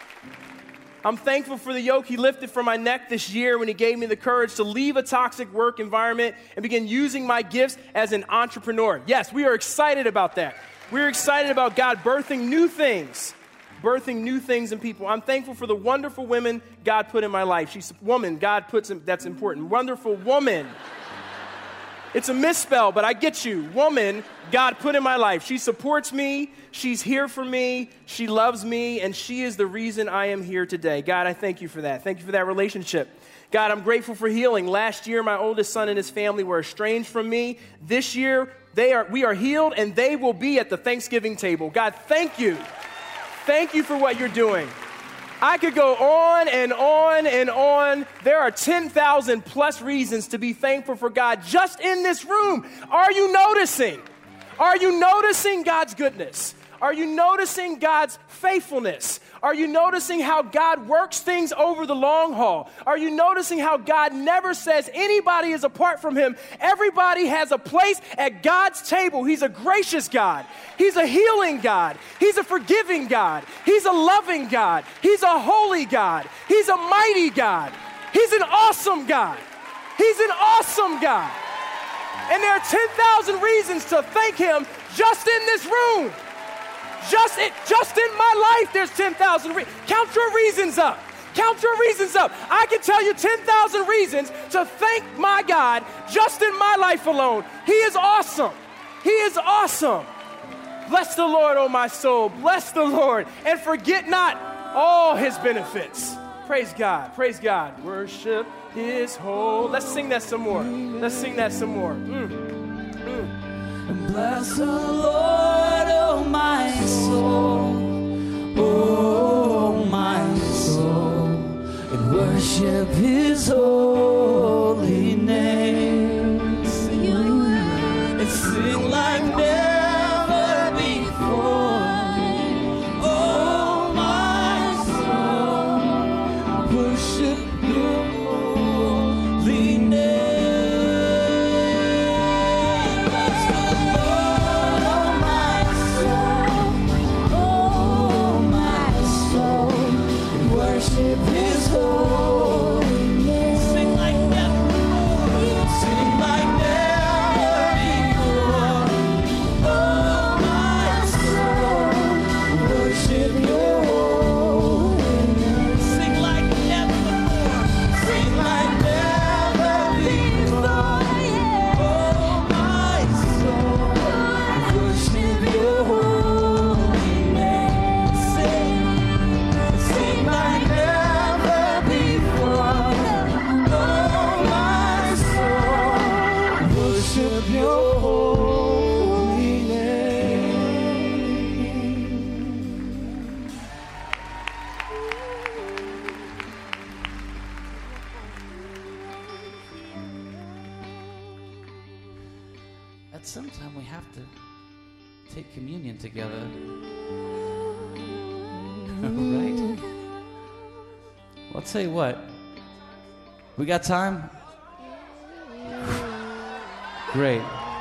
I'm thankful for the yoke he lifted from my neck this year when he gave me the courage to leave a toxic work environment and begin using my gifts as an entrepreneur. Yes, we are excited about that. We're excited about God birthing new things, birthing new things in people. I'm thankful for the wonderful women God put in my life. She's a woman God puts in, that's important. Wonderful woman. It's a misspell, but I get you. Woman God put in my life. She supports me. She's here for me. She loves me, and she is the reason I am here today. God, I thank you for that. Thank you for that relationship. God, I'm grateful for healing. Last year, my oldest son and his family were estranged from me. This year, they are we are healed, and they will be at the Thanksgiving table. God, thank you. Thank you for what you're doing. I could go on and on and on. There are ten thousand plus reasons to be thankful for God just in this room. Are you noticing? Are you noticing God's goodness? Are you noticing God's faithfulness? Are you noticing how God works things over the long haul? Are you noticing how God never says anybody is apart from him? Everybody has a place at God's table. He's a gracious God. He's a healing God. He's a forgiving God. He's a loving God. He's a holy God. He's a mighty God. He's an awesome God. He's an awesome God. And there are ten thousand reasons to thank him just in this room. Just, it, just in my life, there's ten thousand reasons. Count your reasons up. Count your reasons up. I can tell you ten thousand reasons to thank my God just in my life alone. He is awesome. He is awesome. Bless the Lord, oh my soul. Bless the Lord. And forget not all his benefits. Praise God. Praise God. Worship his whole. Let's sing that some more. Let's sing that some more. Mm. Mm. Bless the Lord, oh my soul, oh my soul, and worship his holy name. And sing like never before. Oh my soul, worship your holy name. His holy name. Sing like never before. Sing like never before. Oh my soul, worship your holy name. Sing like never before. Sing like never before. Oh my soul, worship your holy name. Sing, sing like never. Your holy name. At some time we have to take communion together. Right? I'll tell you what. We got time? Great.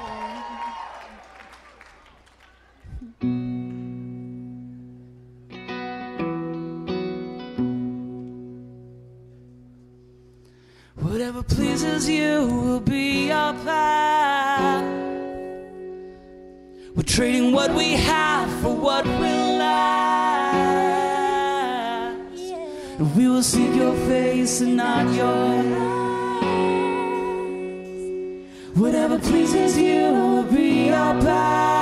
Whatever pleases you will be our path. We're trading what we have for what will last. And we will seek your face and not your eyes. Whatever pleases you will be our path.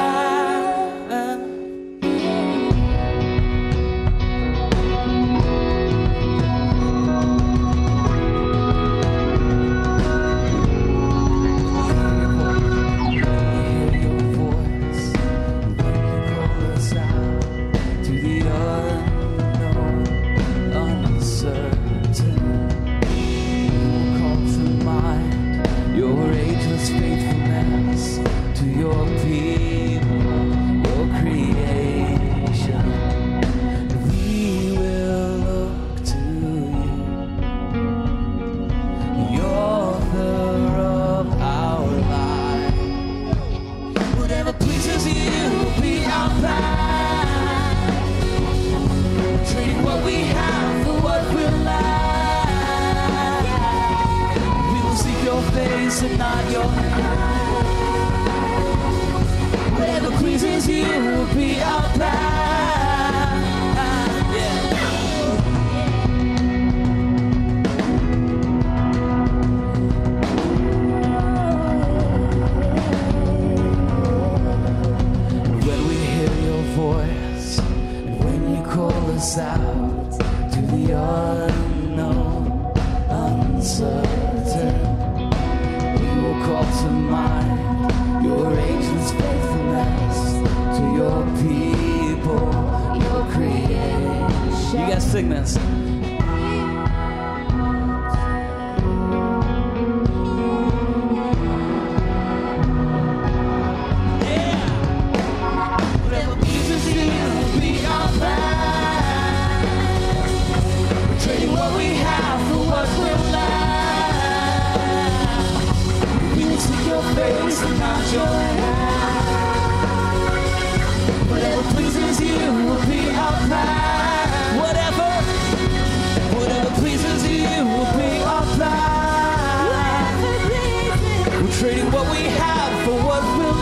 Faithfulness to your people, your creation. We will look to you, the author of our life. Whatever pleases you will be our path. Trading what we have for what will last. We will seek your face and not your hand. Whatever pleases you will be our path. Yeah. When we hear your voice, and when you call us out to the unknown, uncertain, call to mind your ageless faithfulness to your people, your creation. You guys sing this. Yeah. Whatever pleases you will be our path. Trading what we have for what will last. Your face and not your hand. Whatever pleases you will be our path. Whatever, whatever pleases you will be our path. We're trading what we have for what will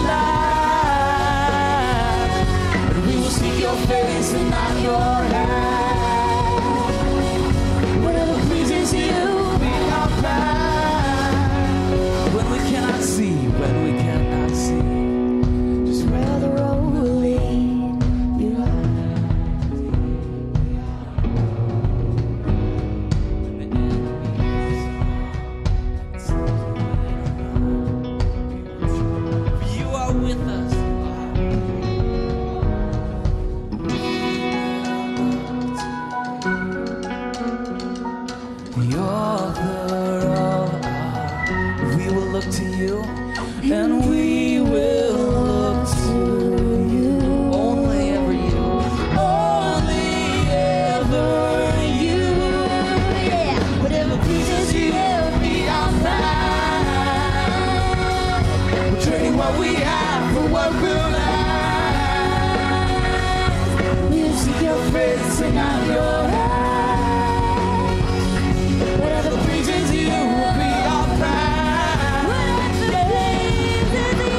last. And we will seek your face and not your hand. Whatever pleases you will be our path. When we cannot see, when we cannot see, just where the road will lead you. You are with us. The author of we will look to you, and we will look to you. Only ever you. Only ever you. Yeah. Whatever pleases you will be our path. We're trading what we have for what will last. We'll seek your face and not your hand. Whatever pleases you will be our path. Whatever pleases you.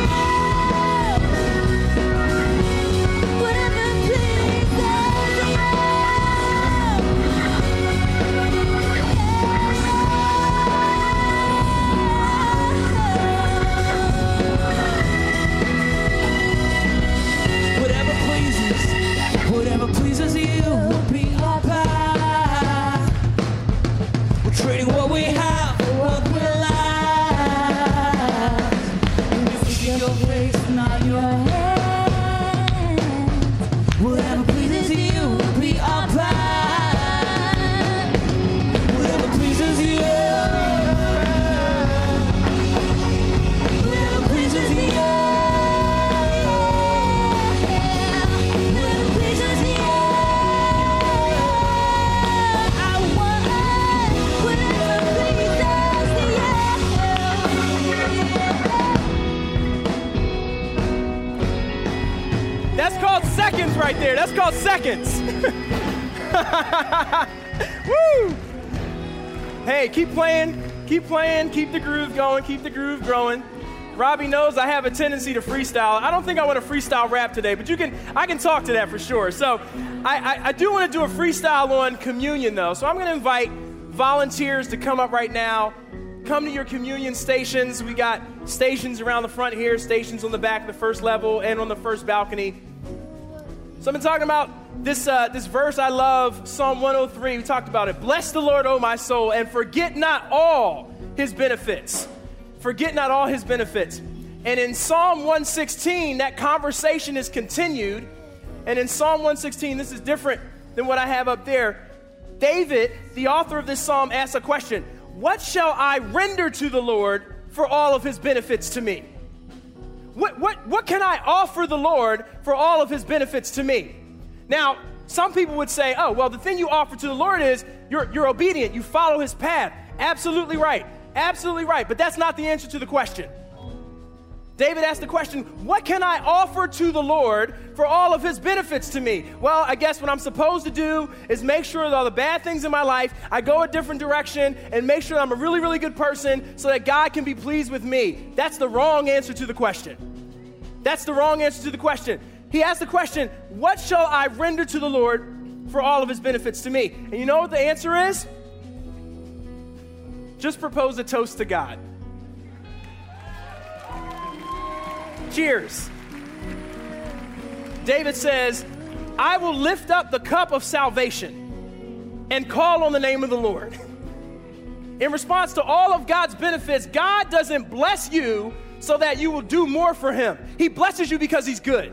That's called seconds. Woo! Hey, keep playing, keep playing, keep the groove going, keep the groove growing. Robbie knows I have a tendency to freestyle. I don't think I want to freestyle rap today, but you can, I can talk to that for sure. So I, I, I do want to do a freestyle on communion, though. So I'm going to invite volunteers to come up right now. Come to your communion stations. We got stations around the front here, stations on the back of the first level and on the first balcony. So I've been talking about this, uh, this verse I love, Psalm one oh three. We talked about it. Bless the Lord, O my soul, and forget not all his benefits. Forget not all his benefits. And in Psalm one sixteen, that conversation is continued. And in Psalm one sixteen, this is different than what I have up there. David, the author of this psalm, asks a question. What shall I render to the Lord for all of his benefits to me? What, what, what can I offer the Lord for all of his benefits to me? Now, some people would say, oh, well, the thing you offer to the Lord is you're, you're obedient. You follow his path. Absolutely right. Absolutely right. But that's not the answer to the question. David asked the question, what can I offer to the Lord for all of his benefits to me? Well, I guess what I'm supposed to do is make sure that all the bad things in my life, I go a different direction and make sure that I'm a really, really good person so that God can be pleased with me. That's the wrong answer to the question. That's the wrong answer to the question. He asked the question, what shall I render to the Lord for all of his benefits to me? And you know what the answer is? Just propose a toast to God. Cheers. David says, I will lift up the cup of salvation and call on the name of the Lord. In response to all of God's benefits, God doesn't bless you so that you will do more for him. He blesses you because he's good.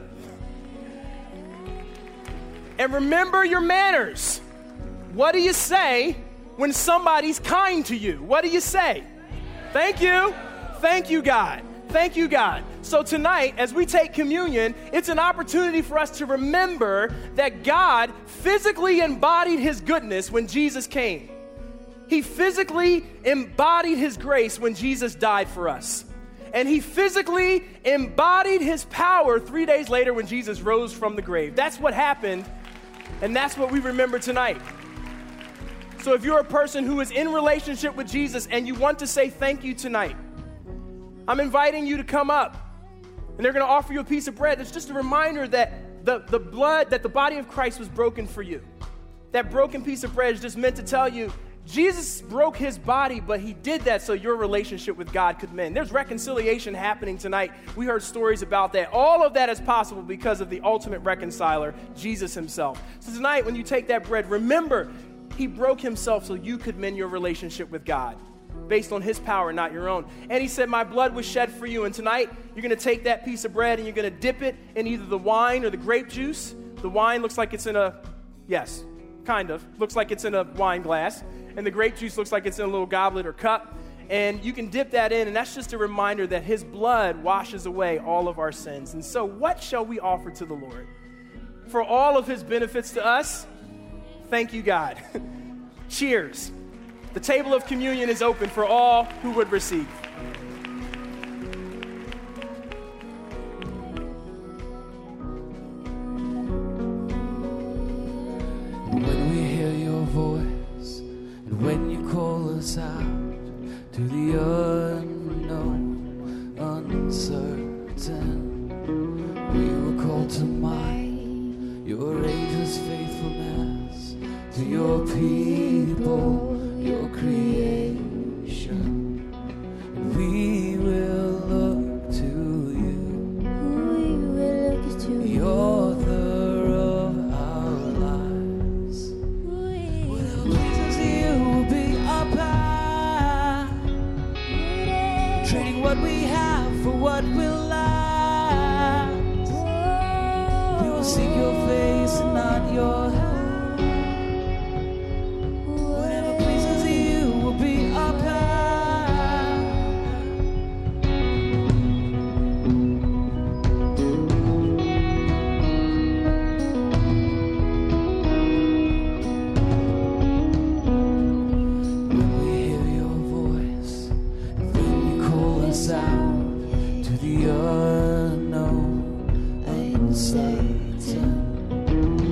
And remember your manners. What do you say when somebody's kind to you? What do you say? Thank you. Thank you, God. Thank you, God. So tonight, as we take communion, it's an opportunity for us to remember that God physically embodied his goodness when Jesus came. He physically embodied his grace when Jesus died for us. And he physically embodied his power three days later when Jesus rose from the grave. That's what happened, and that's what we remember tonight. So if you're a person who is in relationship with Jesus and you want to say thank you tonight, I'm inviting you to come up, and they're going to offer you a piece of bread. It's just a reminder that the, the blood, that the body of Christ was broken for you. That broken piece of bread is just meant to tell you, Jesus broke his body, but he did that so your relationship with God could mend. There's reconciliation happening tonight. We heard stories about that. All of that is possible because of the ultimate reconciler, Jesus himself. So tonight, when you take that bread, remember, he broke himself so you could mend your relationship with God, based on his power, not your own. And he said, my blood was shed for you. And tonight, you're going to take that piece of bread and you're going to dip it in either the wine or the grape juice. The wine looks like it's in a, yes, kind of, looks like it's in a wine glass. And the grape juice looks like it's in a little goblet or cup. And you can dip that in, and that's just a reminder that his blood washes away all of our sins. And so what shall we offer to the Lord? For all of his benefits to us, thank you, God. Cheers. The table of communion is open for all who would receive. When we hear your voice, and when you call us out to the unknown, uncertain, we will call to mind your ageless faithfulness to your people, your creation, and we will look to you, We will look to the you. author of our lives. Whatever pleases you will be our path, trading what we have for what will last. We will seek your face and not your hand. Out to the unknown and Satan,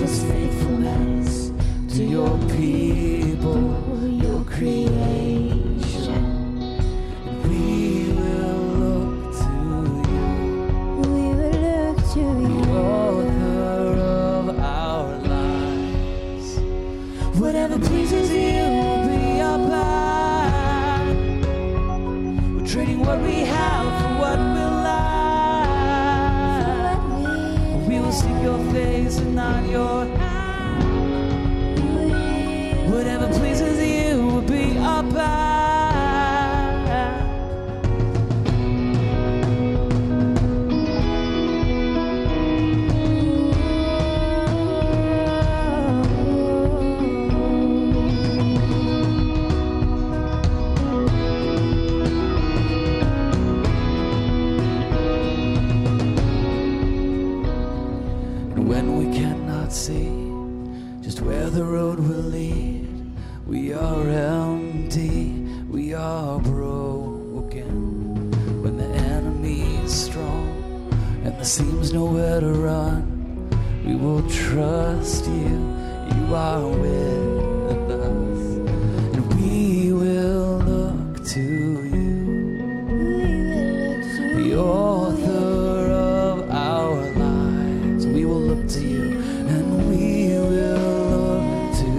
His faithfulness to your people, your creation. And we will look to you, We will look to the you. author of our lives. Whatever pleases you will be our path. We're trading what we have for what will last. We will seek your face and not your hand. Whatever pleases you will be our path. And when we cannot see just where the road will lead, we are empty, we are broken. When the enemy is strong and there seems nowhere to run, we will trust you, you are with us. And we will look to you, the author of our lives. We will look to you, and we will look to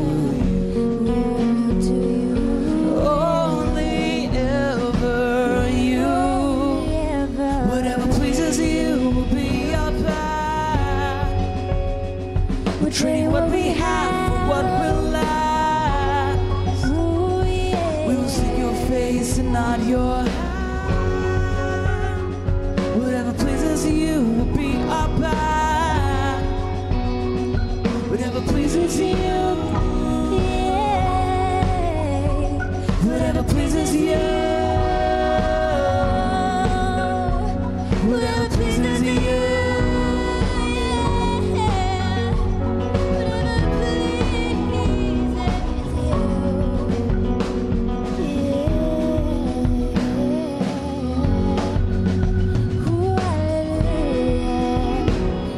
you. Only ever you. Whatever pleases you will be our path. We're trading what we have for what will last. We will seek your face and not your hand. Whatever pleases you will be our path. Whatever pleases you. Whatever pleases you. Whatever pleases you. Ooh, hallelujah.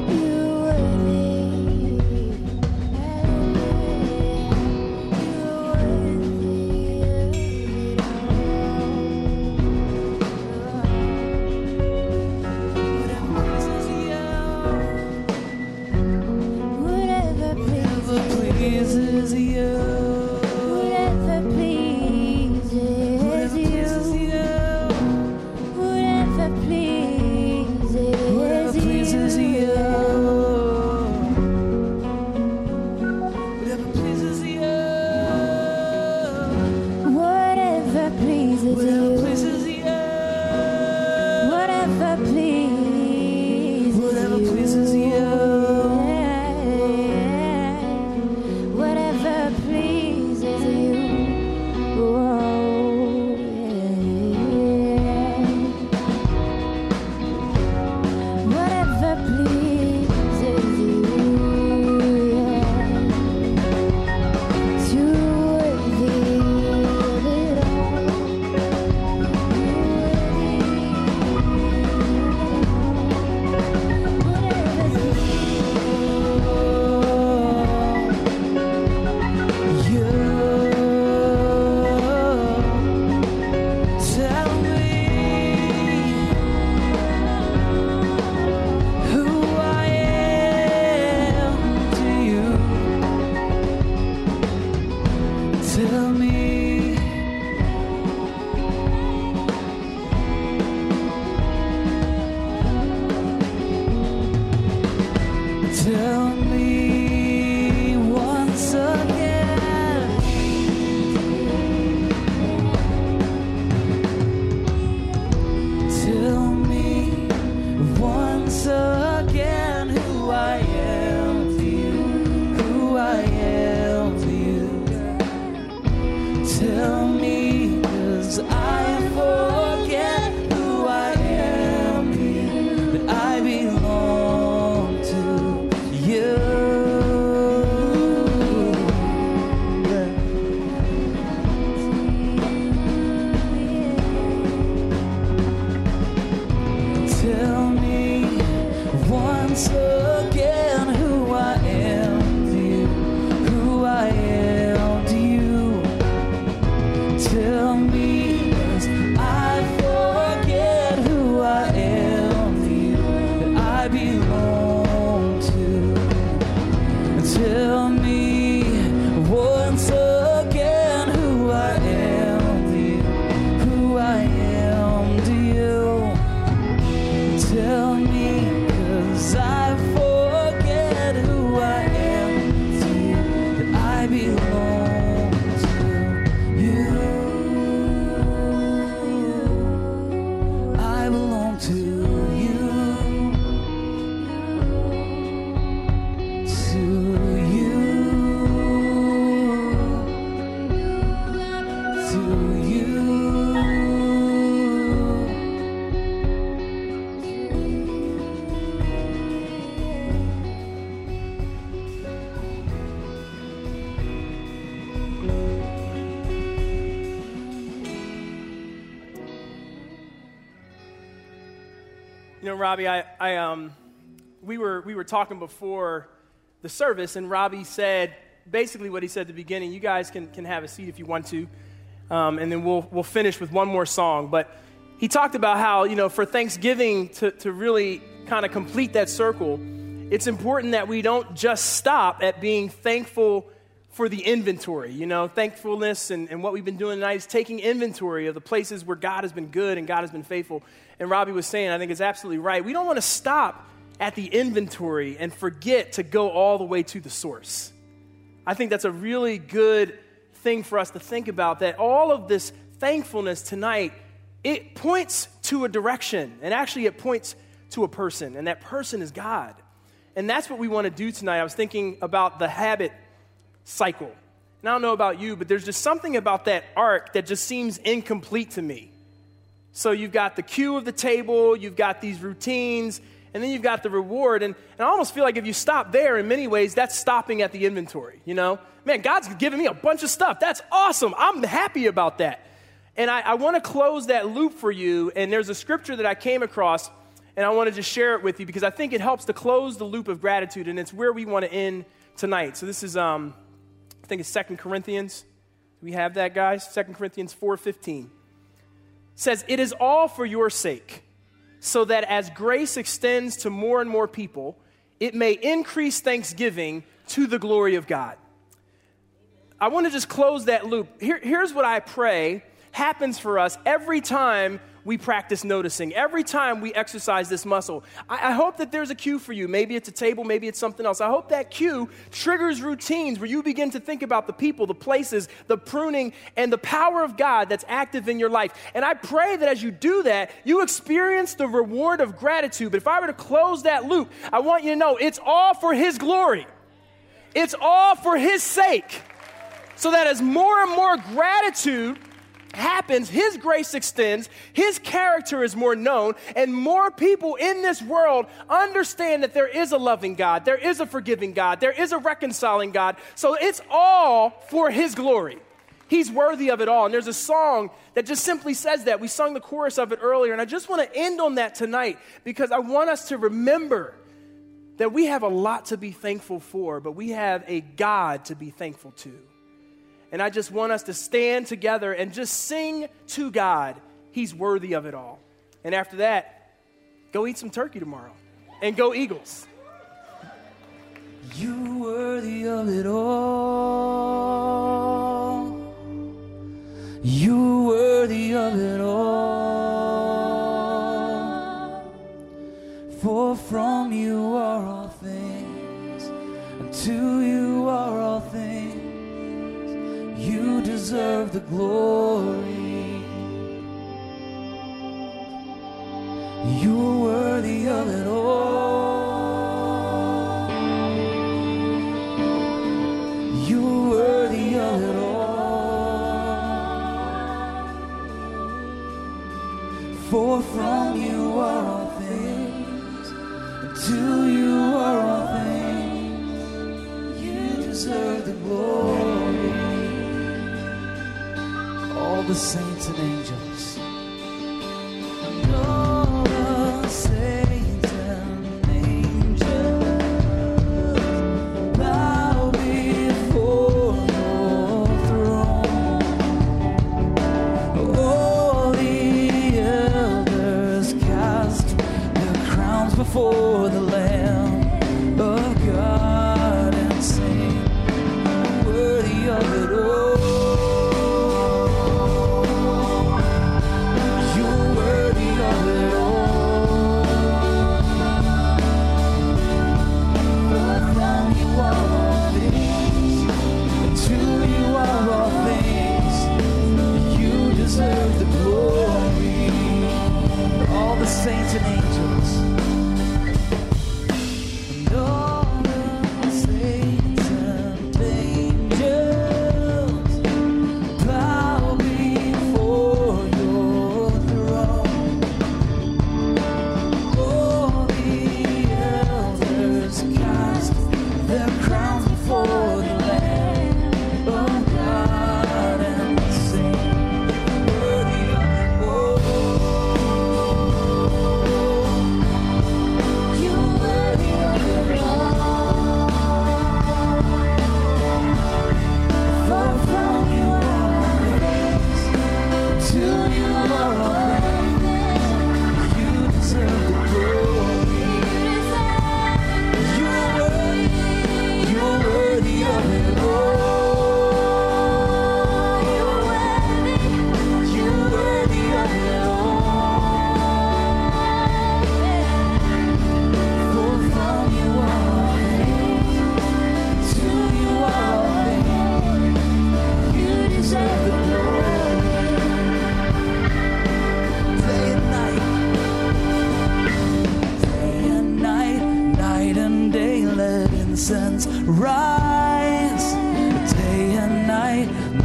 know, Robbie, I, I, um, we were we were talking before the service, and Robbie said basically what he said at the beginning. You guys can can have a seat if you want to, um, and then we'll we'll finish with one more song. But he talked about how, you know, for Thanksgiving to to really kind of complete that circle, it's important that we don't just stop at being thankful for the inventory. You know, thankfulness and, and what we've been doing tonight is taking inventory of the places where God has been good and God has been faithful. And Robbie was saying, I think it's absolutely right. We don't want to stop at the inventory and forget to go all the way to the source. I think that's a really good thing for us to think about, that all of this thankfulness tonight, it points to a direction, and actually it points to a person, and that person is God. And that's what we want to do tonight. I was thinking about the habit cycle. And I don't know about you, but there's just something about that arc that just seems incomplete to me. So you've got the cue of the table, you've got these routines, and then you've got the reward. And, and I almost feel like if you stop there, in many ways, that's stopping at the inventory, you know? Man, God's given me a bunch of stuff. That's awesome. I'm happy about that. And I, I want to close that loop for you, and there's a scripture that I came across, and I want to just share it with you because I think it helps to close the loop of gratitude, and it's where we want to end tonight. So this is, um, I think it's Second Corinthians. Do we have that, guys? Second Corinthians four fifteen. It says, "It is all for your sake, so that as grace extends to more and more people, it may increase thanksgiving to the glory of God." I want to just close that loop. Here, here's what I pray happens for us every time we practice noticing, every time we exercise this muscle. I, I hope that there's a cue for you. Maybe it's a table, maybe it's something else. I hope that cue triggers routines where you begin to think about the people, the places, the pruning, and the power of God that's active in your life. And I pray that as you do that, you experience the reward of gratitude. But if I were to close that loop, I want you to know it's all for His glory. It's all for His sake. So that as more and more gratitude happens, His grace extends, His character is more known, and more people in this world understand that there is a loving God, there is a forgiving God, there is a reconciling God. So it's all for His glory. He's worthy of it all. And there's a song that just simply says that. We sung the chorus of it earlier, and I just want to end on that tonight because I want us to remember that we have a lot to be thankful for, but we have a God to be thankful to. And I just want us to stand together and just sing to God. He's worthy of it all. And after that, go eat some turkey tomorrow. And go Eagles. You worthy of it all. You worthy of it all. For from you are all things, and to you are all things. You deserve the glory. You're worthy of it all. You're worthy of it all. For from you are all things, and to you are all things. You deserve the glory. All the saints and angels, and all the saints and angels bow before your throne. All the elders cast their crowns before the Lamb of God and sing, worthy of it all.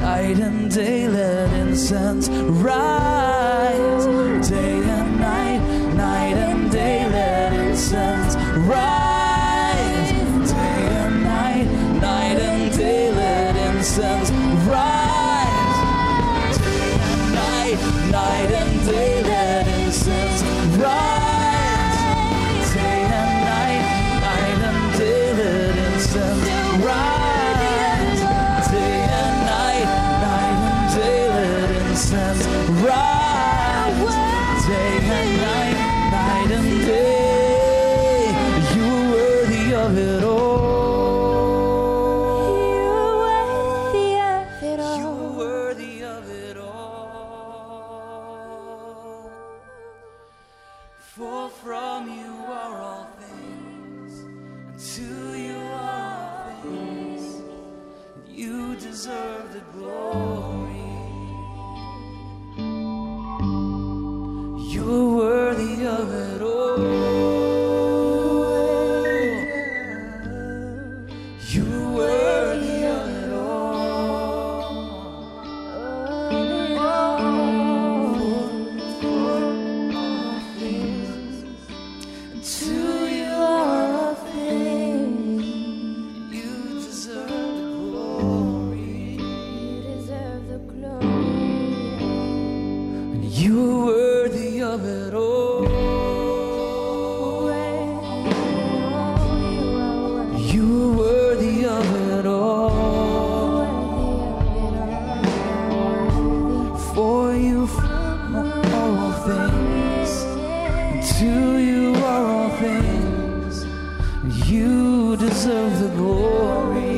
Night and day let incense rise. Day and night, night and day let incense rise. Day and night, night and day let incense rise. Day and night, night and day let incense rise. Day and night, night and day let incense rise. Day and night, night and day let incense rise. Day and night, night and day, you are worthy of it all. You are worthy of it all. For from you are all things, and to you are all things. You deserve the glory. You're worthy of it all. You're worthy of it all. To you are all things. You deserve the glory. And you are worthy of it all. You are worthy of it all. For you from all things, and to you are all things. You deserve the glory.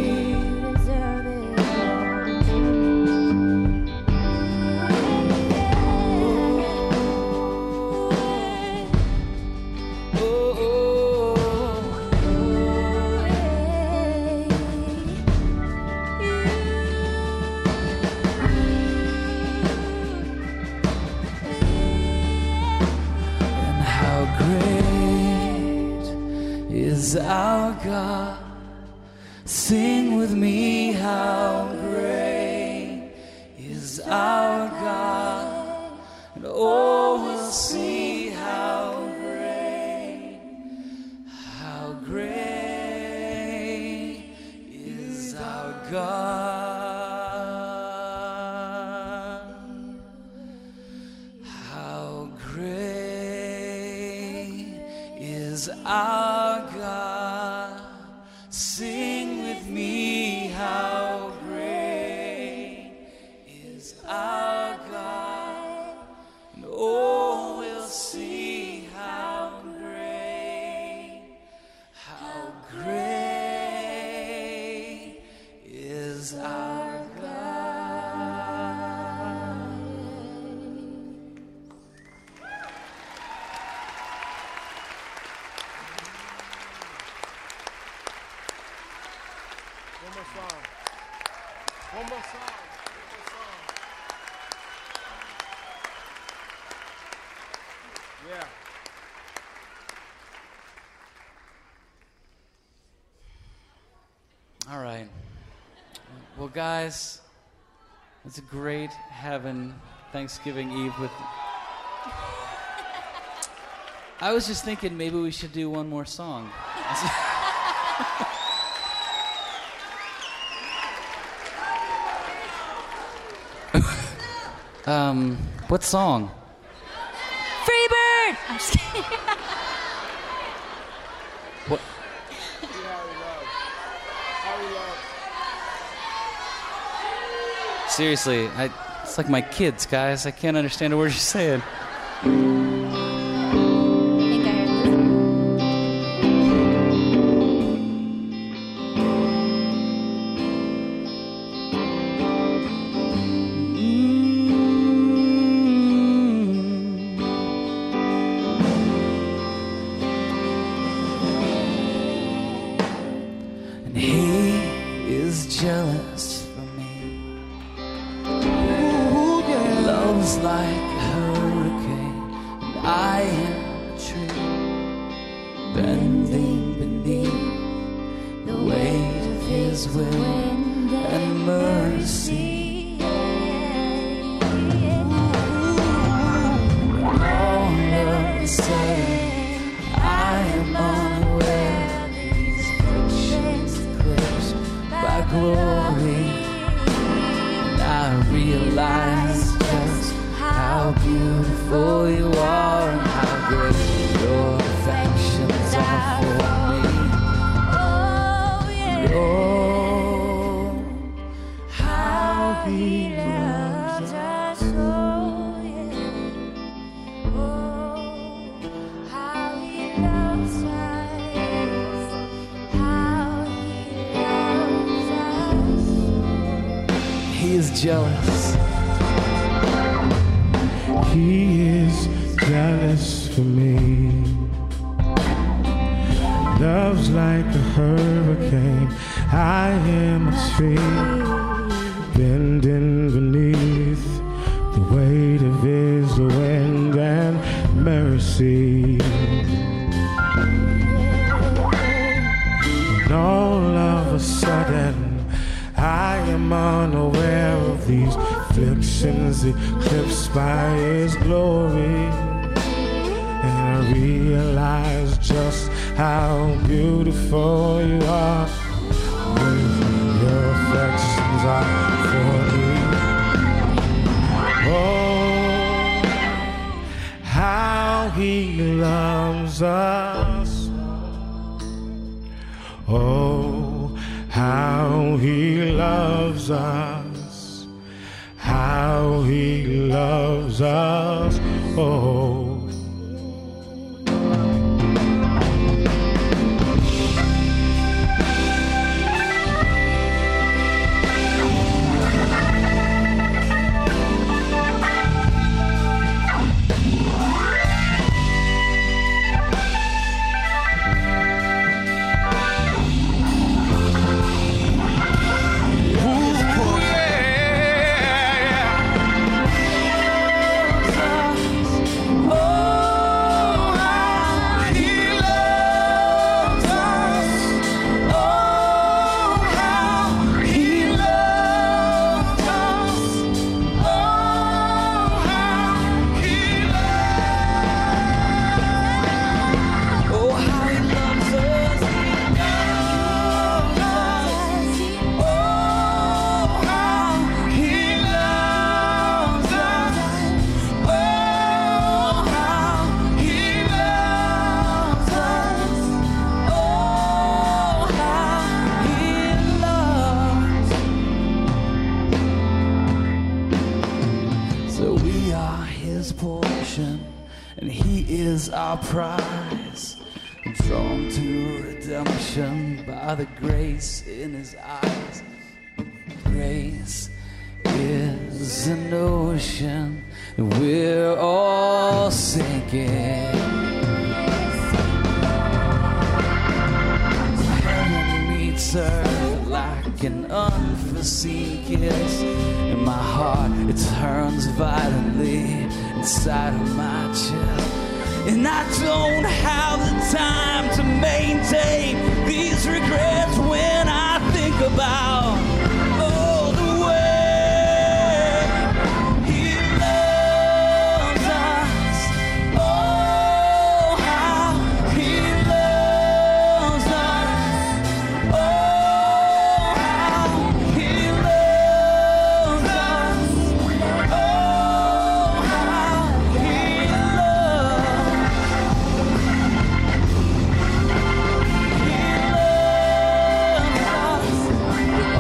And how great is our God? Sing with me, how great is our God? And oh, we'll see how great, how great is our God. How great is our God? Sing with me, how great is our God? And oh, we'll see how great, how great is our God. One more song. One more song. One more song. Yeah. All right. Well, guys, it's great having Thanksgiving Eve with. I was just thinking maybe we should do one more song. um, what song? Freebird! I'm just kidding. What? Seriously, I, it's like my kids, guys. I can't understand a word you're saying. I think I heard this. And he is jealous for me. Love's like a hurricane, and I am a tree bending beneath the weight of his wind and mercy. glory. And I realize just how beautiful you are and how great your affections are for me. Oh, how he loves us. Oh, yeah. Oh, how he loves us. How he loves us. He is jealous. He is jealous for me. Love's like a hurricane. I am a tree bending beneath the weight of his wind and mercy. And all of a sudden, I am unaware of these afflictions eclipsed by his glory. And I realize just how beautiful you are. With your affections are for me. Oh, how he loves us. Oh, how he loves us. How he loves us. Oh. And he is our prize, drawn to redemption by the grace in his eyes. Grace is an ocean, and we're all sinking. Heaven meets earth like an unforeseen kiss. In my heart, it turns violently inside of my chest. And I don't have the time to maintain these regrets when I think about oh, the way he loves us. Oh, how he loves us. Oh, how he loves us. Oh, how he loves us.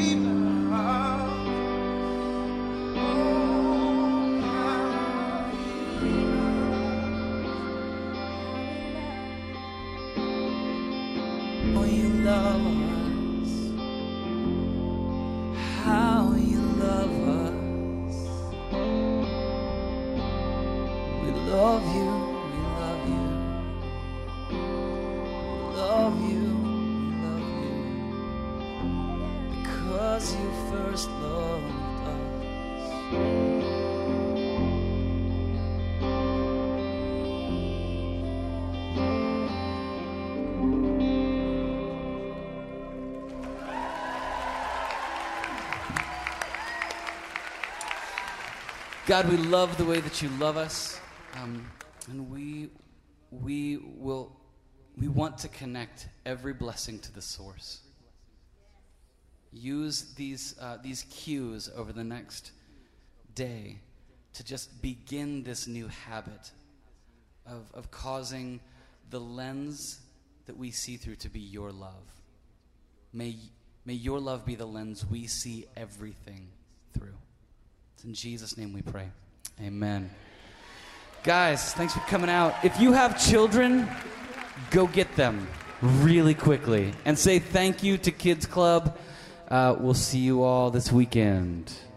be loved. Oh, you love us. How you love us. We love you. We love you. We love you. We love you. Because you first loved us. God, we love the way that you love us, um, and we we will we want to connect every blessing to the source. Use these uh, these cues over the next day to just begin this new habit of of causing the lens that we see through to be your love. May may your love be the lens we see everything through. It's in Jesus' name we pray. Amen. Guys, thanks for coming out. If you have children, go get them really quickly and say thank you to Kids Club. Uh, we'll see you all this weekend.